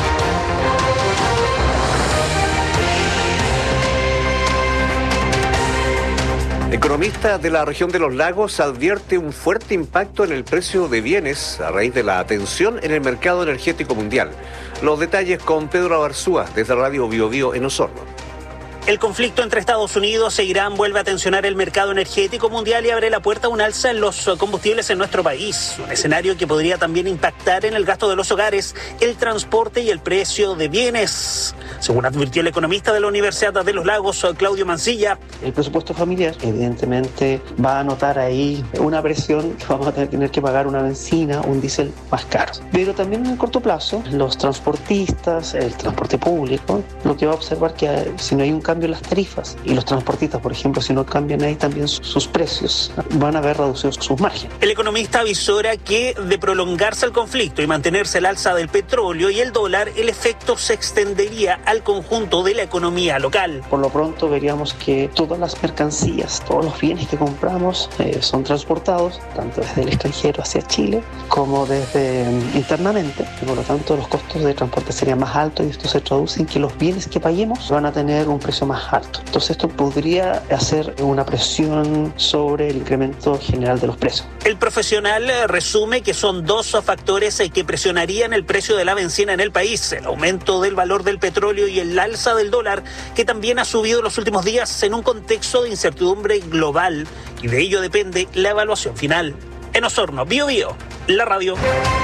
Economista de la región de los lagos advierte un fuerte impacto en el precio de bienes a raíz de la tensión en el mercado energético mundial. Los detalles con Pedro Abarzúa desde Radio Bio Bio en Osorno. El conflicto entre Estados Unidos e Irán vuelve a tensionar el mercado energético mundial y abre la puerta a un alza en los combustibles en nuestro país. Un escenario que podría también impactar en el gasto de los hogares, el transporte y el precio de bienes. Según advirtió el economista de la Universidad de los Lagos, Claudio Mancilla. El presupuesto familiar evidentemente va a notar ahí una presión que vamos a tener que pagar una benzina, un diésel más caro. Pero también en el corto plazo, los transportistas, el transporte público, lo que va a observar que si no hay un cambio en las tarifas y los transportistas, por ejemplo, si no cambian ahí también sus precios, van a ver reducidos sus márgenes. El economista avisora que de prolongarse el conflicto y mantenerse el alza del petróleo y el dólar, el efecto se extendería al conjunto de la economía local. Por lo pronto veríamos que todas las mercancías, todos los bienes que compramos eh, son transportados tanto desde el extranjero hacia Chile como desde um, internamente, y por lo tanto los costos de transporte serían más altos y esto se traduce en que los bienes que paguemos van a tener un precio más alto. Entonces esto podría hacer una presión sobre el incremento general de los precios. El profesional resume que son dos factores que presionarían el precio de la bencina en el país: el aumento del valor del petróleo y el alza del dólar, que también ha subido en los últimos días en un contexto de incertidumbre global, y de ello depende la evaluación final. En Osorno, Bio Bio, la radio.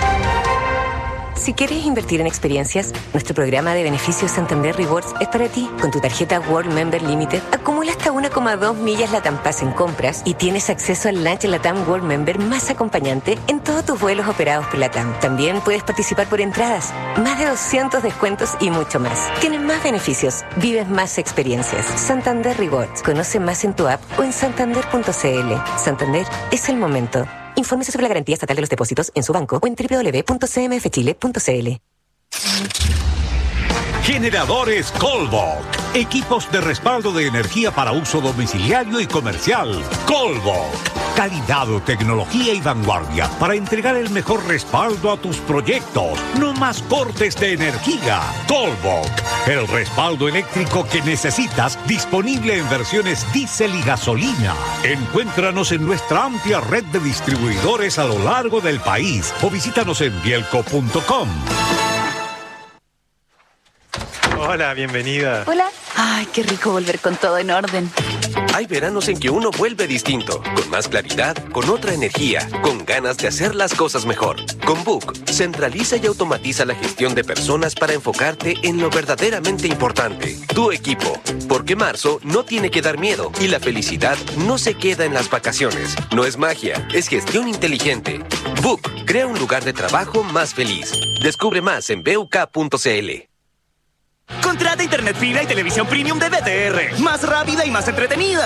Si quieres invertir en experiencias, nuestro programa de beneficios Santander Rewards es para ti. Con tu tarjeta World Member Limited, acumula hasta uno coma dos millas Latam Pass en compras y tienes acceso al lunch Latam World Member más acompañante en todos tus vuelos operados por Latam. También puedes participar por entradas, más de doscientos descuentos y mucho más. Tienes más beneficios, vives más experiencias. Santander Rewards. Conoce más en tu app o en santander punto c l. Santander es el momento. Infórmese sobre la garantía estatal de los depósitos en su banco o en doble u doble u doble u punto c m f chile punto c l. Generadores Colbach. Equipos de respaldo de energía para uso domiciliario y comercial. Colbach. Calidad, tecnología y vanguardia para entregar el mejor respaldo a tus proyectos. No más cortes de energía. Colbach. El respaldo eléctrico que necesitas, disponible en versiones diésel y gasolina. Encuéntranos en nuestra amplia red de distribuidores a lo largo del país o visítanos en bielco punto com. Hola, bienvenida. Hola. Ay, qué rico volver con todo en orden. Hay veranos en que uno vuelve distinto, con más claridad, con otra energía, con ganas de hacer las cosas mejor. Con Book, centraliza y automatiza la gestión de personas para enfocarte en lo verdaderamente importante, tu equipo. Porque marzo no tiene que dar miedo y la felicidad no se queda en las vacaciones. No es magia, es gestión inteligente. Book, crea un lugar de trabajo más feliz. Descubre más en b u k punto c l. Contrata internet fibra y televisión premium de B T R. Más rápida y más entretenida.